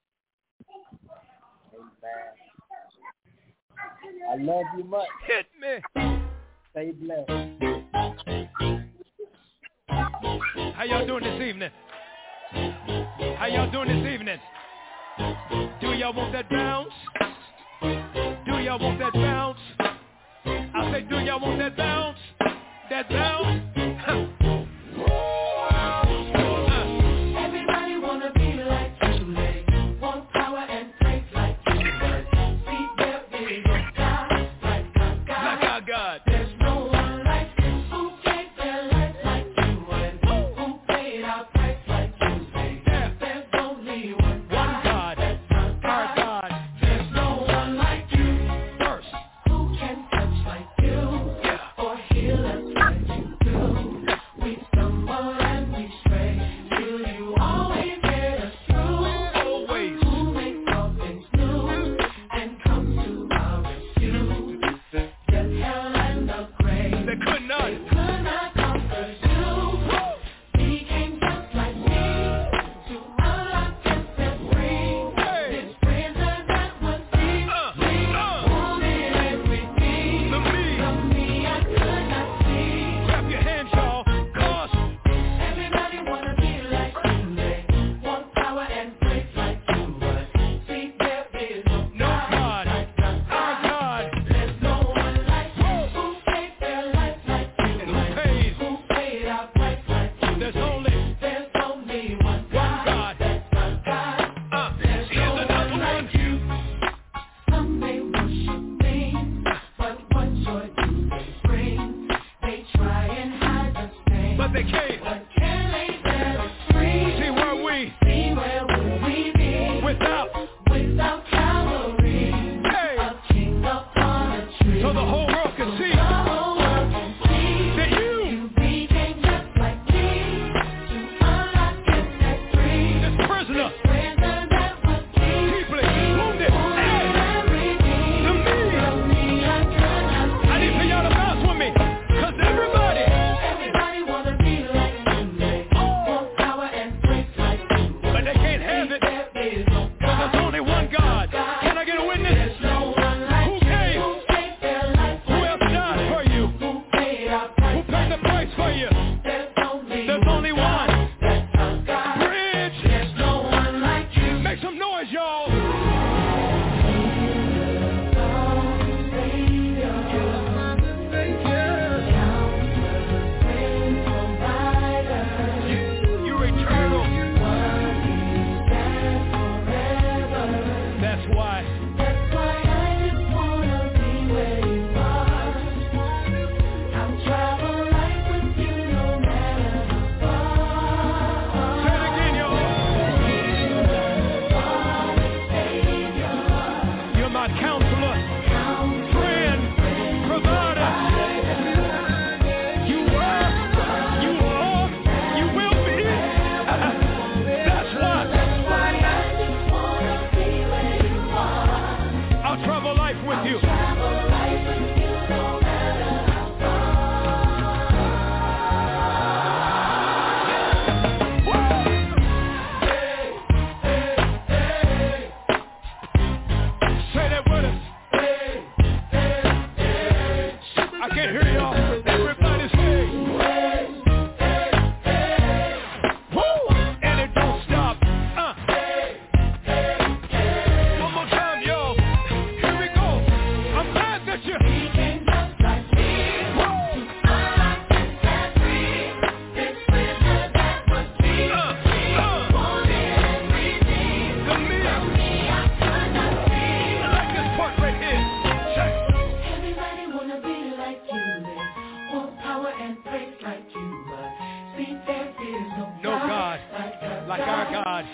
Amen. I love you much. Hit me. Stay blessed. How y'all doing this evening? How y'all doing this evening? Do y'all want that bounce? Do y'all want that bounce? I say, do y'all want that bounce? That bounce? Everybody wanna be like you, they want power and praise like you, but see there is a God like our God. There's no one like you who gave their life like you and who paid our price like you. There's only one God, that's our God. There's no one like you, first, who can touch like you or heal us like you do. We stumble and we stray, till you always get us through. Always. Who makes all things new and come to our rescue. Death, hell, and the grave, They could not. conquer you. He came just like me to unlock and set free. This prisoner that was deep, wounded every knee. The me. I could not see. Clap your hands, y'all. Cause Everybody wanna be like you, they want power and praise like you, but see there is no God like our God. There's no one like you who gave their life like you and who and pays? who paid our price like you. There's only There's only one God, God. that's our God. There's Here's no another one one. like you. Some may worship me, but what joy do they bring? They try and hide the stain, But they can't. but can they set us free? See where we See where would we be without. without Calvary, Hey. a king upon a tree. So the whole world can see The whole world can see that you, you became just like me to unlock and set free. this prisoner, Prisoner that was deep, deeply wounded, wounded every knee. the me. I could not I need for y'all to bounce with me, cause everybody Everybody wanna be like you, No God like our God.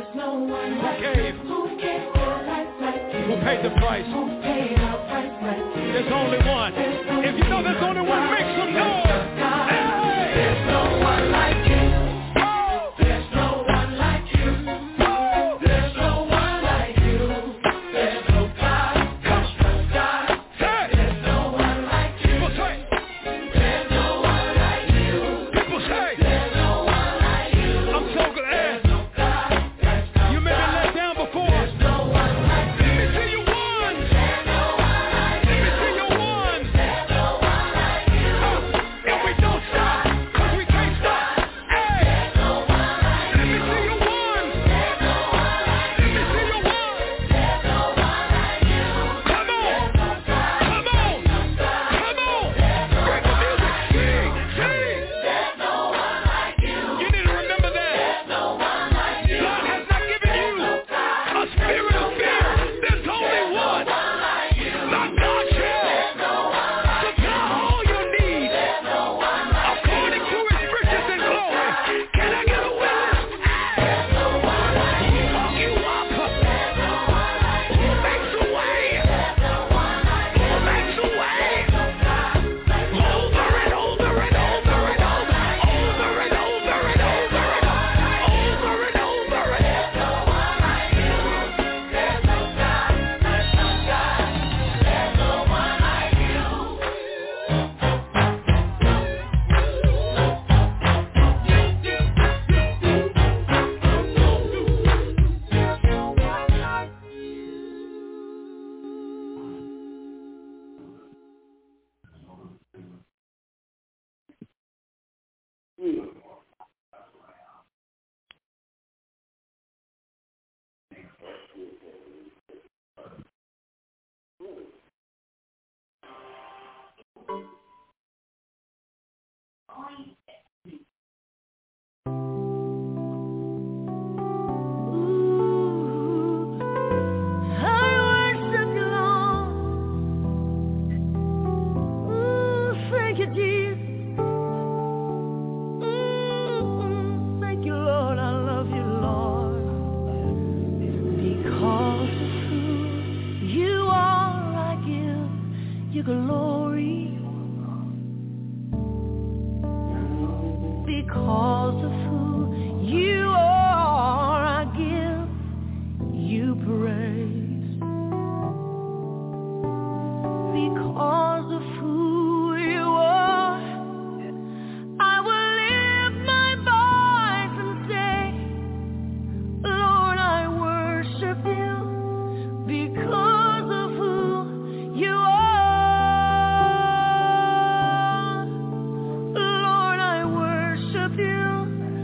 Who gave? Who paid the price? There's only one. If you know there's only one, make some noise. Hey! There's no one like you. There's no one like you. There's no one like you. There's no God. God. There's no one like you. People say. There's no one like you. People say. There's no one like you. I'm so glad. You may be let down before. There's no one like you. Let me see you one. There's no one like you. Let me see you one. There's no one like you. And we don't stop, 'cause we can't stop. Hey. There's no one like you. Let me see you one. There's no one like you. Let me see you one. There's no one like you. Come on. Come on. Come on. Break the music. Sing. Sing. There's no one like you. You need to remember that. There's no one like you. God has not given you a spirit of fear. There's only one. Not God shall supply all your needs according to his riches and glory. Can I get a witness? There's no one like you. Walk you up. There's no one like you. Who makes a way? There's no one like you. Who makes a way? Over and over and over and over. Over and over and over and over and over and there's no one like you. There's no God. There's no God. There's no one like you. Thank you, Jesus. Thank you, Lord. I love you, Lord. Because of who you are, I give you glory. Because of who you are, I give you praise. Because of who you are, I will lift my voice and say, Lord, I worship you. Because of who you are, Lord, I worship you.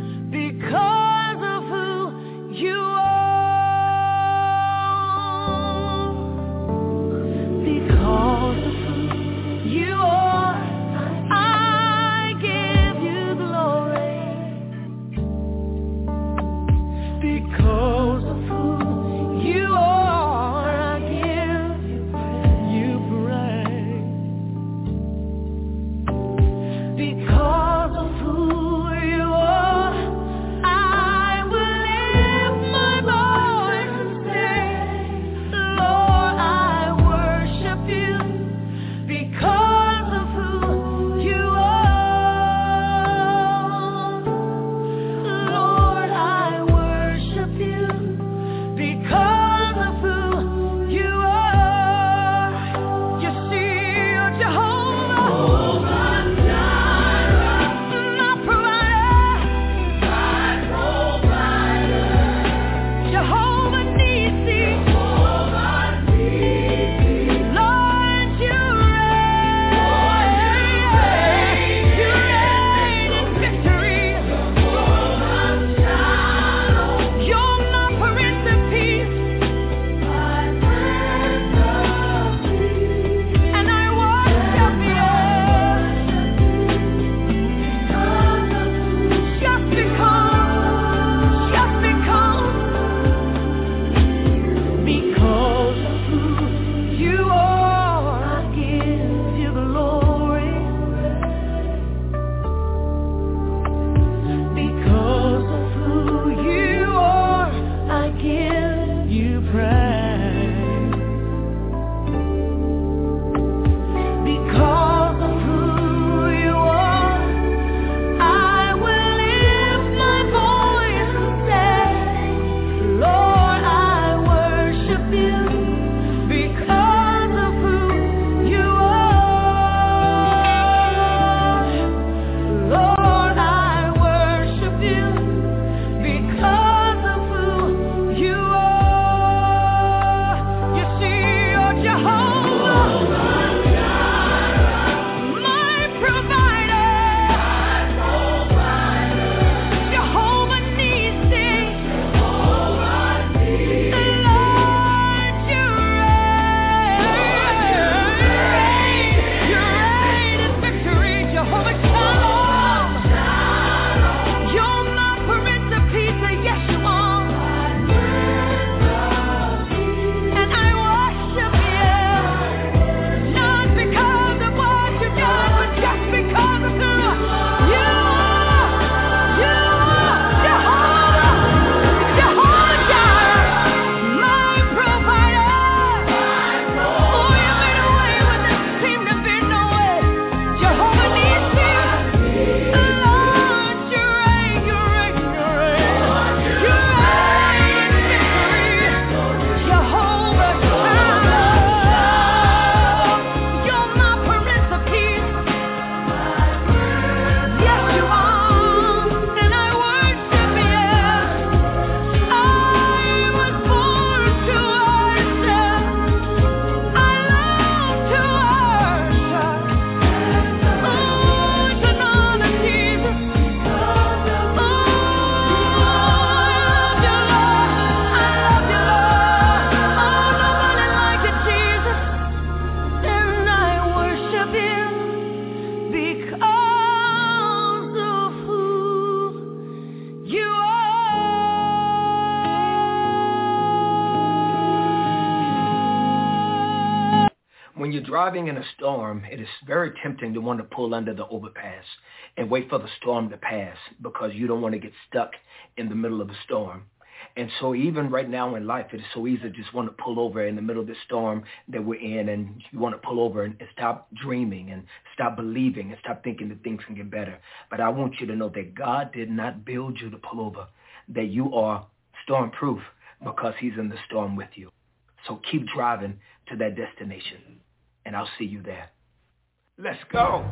you're driving in a storm, it is very tempting to want to pull under the overpass and wait for the storm to pass because you don't want to get stuck in the middle of the storm. And so even right now in life, it is so easy to just want to pull over in the middle of the storm that we're in, and you want to pull over and stop dreaming and stop believing and stop thinking that things can get better. But I want you to know that God did not build you to pull over, that you are storm-proof because he's in the storm with you. So keep driving to that destination, and I'll see you there. Let's go.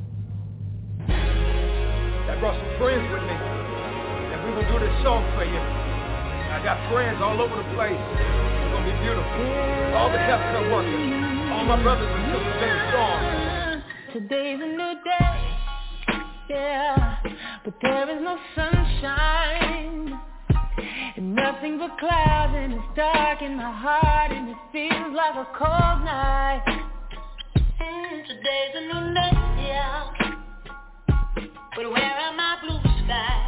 I brought some friends with me, and we're going to do this song for you. I got friends all over the place. It's going to be beautiful. All the healthcare workers, all my brothers and sisters in the storm. Today's a new day, yeah, but there is no sunshine, and nothing but clouds, and it's dark in my heart, and it feels like a cold night. Today's a new day, yeah, but where are my blue skies?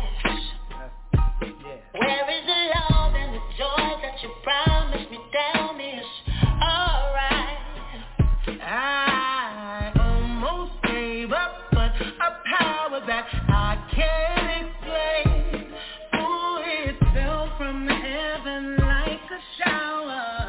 Where is the love and the joy that you promised me? Tell me it's alright. I almost gave up, but a power that I can't explain. Oh, it fell from heaven like a shower.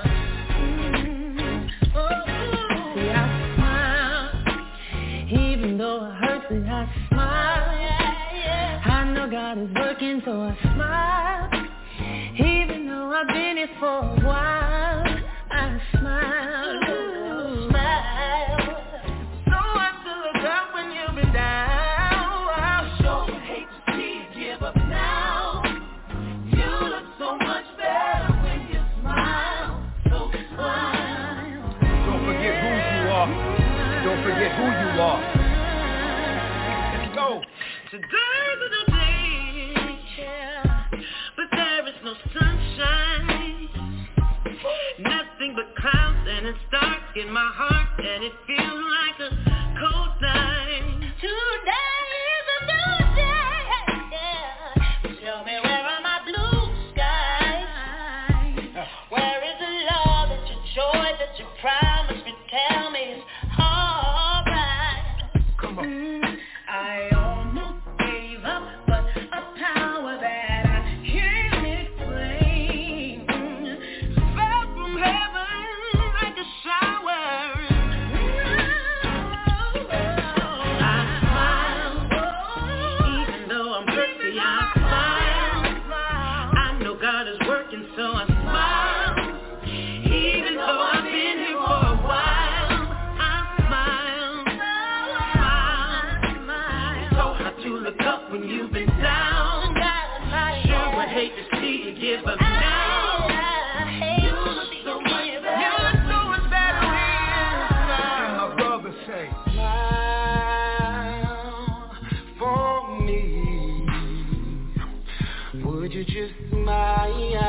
Oh, see, I smile, even though it hurts me, I smile. I know God is working, so I smile. Even though I've been here for a while, I smile. Smile. So hard to look up when you've been down. I sure hate to see you give up now. You look so much better when you smile. So smile. Don't forget who you are. Don't forget who you are. Let's go. Today's a new day, yeah, but there is no sunshine. Nothing but clouds, and it's dark in my heart, and it feels like a cold night. Today is a new day, yeah. Tell me, where are my blue skies? Where is the love and your joy that you promised me? Tell me it's alright. Come on. I almost gave up, but a power that I can't explain fell from heaven like a shower. I smile, even though I'm thirsty, I smile. I know God is working, so I smile. Even though I've been here for a while, I smile. To look up when you've been down. Sure would hate to see you give up now. You look so much better. You look so much better. And my brother say, smile for me. Would you just smile?